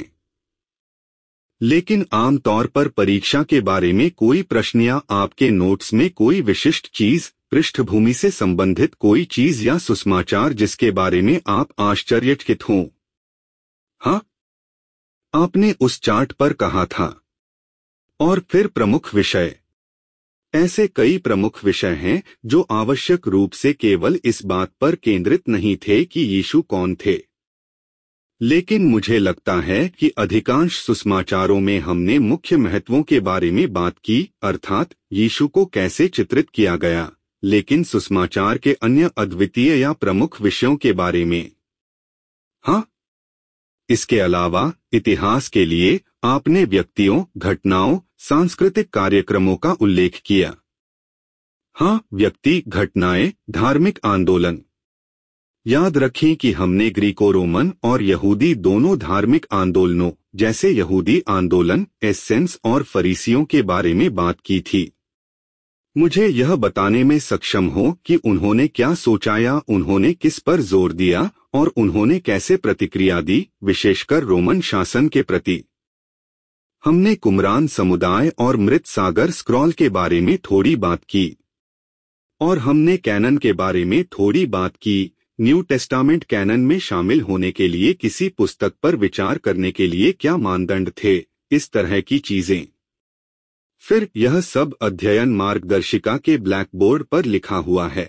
लेकिन आमतौर पर परीक्षा के बारे में कोई प्रश्न या आपके नोट्स में कोई विशिष्ट चीज, पृष्ठभूमि से संबंधित कोई चीज या सुसमाचार जिसके बारे में आप आश्चर्यचकित हों। हाँ, आपने उस चार्ट पर कहा था। और फिर प्रमुख विषय। ऐसे कई प्रमुख विषय हैं जो आवश्यक रूप से केवल इस बात पर केंद्रित नहीं थे कि यीशु कौन थे। लेकिन मुझे लगता है कि अधिकांश सुसमाचारों में हमने मुख्य महत्वों के बारे में बात की, अर्थात यीशु को कैसे चित्रित किया गया, लेकिन सुसमाचार के अन्य अद्वितीय या प्रमुख विषयों के बारे में। हाँ, इसके अलावा इतिहास के लिए आपने व्यक्तियों, घटनाओं, सांस्कृतिक कार्यक्रमों का उल्लेख किया। हाँ, व्यक्ति, घटनाएं, धार्मिक आंदोलन। याद रखें कि हमने ग्रीको रोमन और यहूदी दोनों धार्मिक आंदोलनों जैसे यहूदी आंदोलन, एसेंस और फरीसियों के बारे में बात की थी। मुझे यह बताने में सक्षम हो कि उन्होंने क्या सोचा या उन्होंने किस पर जोर दिया और उन्होंने कैसे प्रतिक्रिया दी, विशेषकर रोमन शासन के प्रति। हमने कुमरान समुदाय और मृत सागर स्क्रॉल के बारे में थोड़ी बात की और हमने कैनन के बारे में थोड़ी बात की। न्यू टेस्टामेंट कैनन में शामिल होने के लिए किसी पुस्तक पर विचार करने के लिए क्या मानदंड थे, इस तरह की चीजें। फिर यह सब अध्ययन मार्गदर्शिका के ब्लैक बोर्ड पर लिखा हुआ है।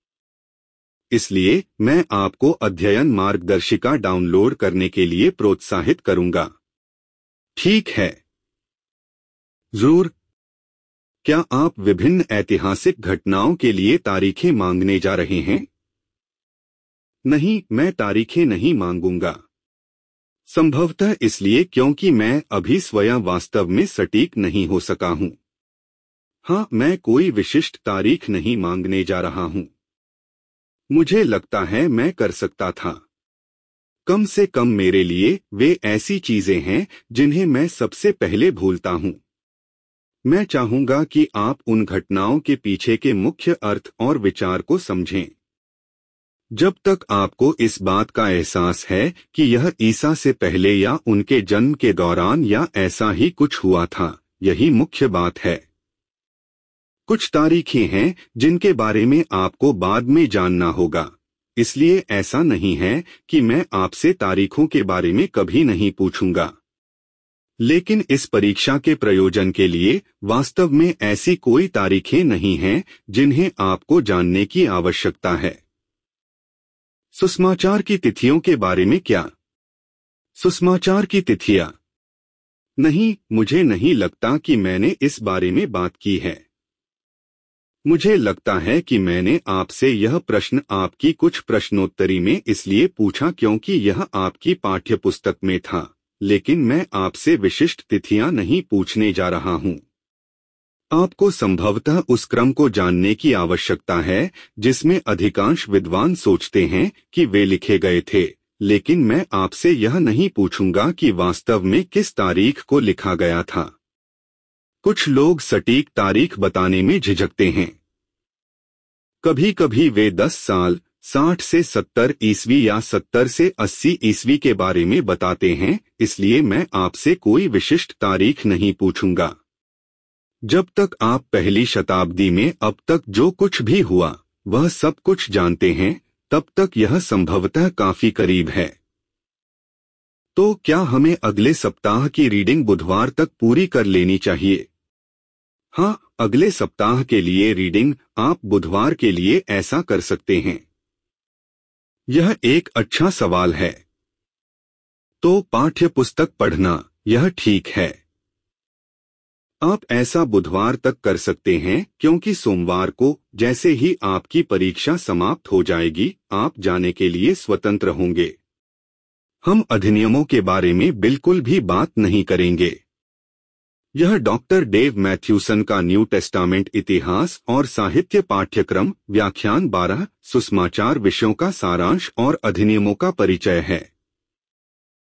इसलिए मैं आपको अध्ययन मार्गदर्शिका डाउनलोड करने के लिए प्रोत्साहित करूंगा। ठीक है, जरूर। क्या आप विभिन्न ऐतिहासिक घटनाओं के लिए तारीखें मांगने जा रहे हैं? नहीं, मैं तारीखें नहीं मांगूंगा। संभवतः इसलिए क्योंकि मैं अभी स्वयं वास्तव में सटीक नहीं हो सका हूं। हाँ, मैं कोई विशिष्ट तारीख नहीं मांगने जा रहा हूं। मुझे लगता है मैं कर सकता था। कम से कम मेरे लिए वे ऐसी चीजें हैं जिन्हें मैं सबसे पहले भूलता हूं। मैं चाहूंगा कि आप उन घटनाओं के पीछे के मुख्य अर्थ और विचार को समझें। जब तक आपको इस बात का एहसास है कि यह ईसा से पहले या उनके जन्म के दौरान या ऐसा ही कुछ हुआ था, यही मुख्य बात है। कुछ तारीखें हैं जिनके बारे में आपको बाद में जानना होगा, इसलिए ऐसा नहीं है कि मैं आपसे तारीखों के बारे में कभी नहीं पूछूंगा। लेकिन इस परीक्षा के प्रयोजन के लिए वास्तव में ऐसी कोई तारीखें नहीं हैं जिन्हें आपको जानने की आवश्यकता है। सुसमाचार की तिथियों के बारे में क्या? सुसमाचार की तिथियां? नहीं, मुझे नहीं लगता कि मैंने इस बारे में बात की है। मुझे लगता है कि मैंने आपसे यह प्रश्न आपकी कुछ प्रश्नोत्तरी में इसलिए पूछा क्योंकि यह आपकी पाठ्यपुस्तक में था, लेकिन मैं आपसे विशिष्ट तिथियां नहीं पूछने जा रहा हूं। आपको संभवतः उस क्रम को जानने की आवश्यकता है जिसमें अधिकांश विद्वान सोचते हैं कि वे लिखे गए थे, लेकिन मैं आपसे यह नहीं पूछूंगा कि वास्तव में किस तारीख को लिखा गया था। कुछ लोग सटीक तारीख बताने में झिझकते हैं। कभी कभी वे दस साल, साठ से सत्तर ईस्वी या सत्तर से अस्सी ईस्वी के बारे में बताते हैं, इसलिए मैं आपसे कोई विशिष्ट तारीख नहीं पूछूंगा। जब तक आप पहली शताब्दी में अब तक जो कुछ भी हुआ वह सब कुछ जानते हैं, तब तक यह संभवतः काफी करीब है। तो क्या हमें अगले सप्ताह की रीडिंग बुधवार तक पूरी कर लेनी चाहिए? हाँ, अगले सप्ताह के लिए रीडिंग आप बुधवार के लिए ऐसा कर सकते हैं। यह एक अच्छा सवाल है। तो पाठ्य पुस्तक पढ़ना, यह ठीक है। आप ऐसा बुधवार तक कर सकते हैं क्योंकि सोमवार को जैसे ही आपकी परीक्षा समाप्त हो जाएगी, आप जाने के लिए स्वतंत्र होंगे। हम अधिनियमों के बारे में बिल्कुल भी बात नहीं करेंगे। यह डॉक्टर डेव मैथ्यूसन का न्यू टेस्टामेंट इतिहास और साहित्य पाठ्यक्रम व्याख्यान बारह सुसमाचार विषयों का सारांश और अधिनियमों का परिचय है।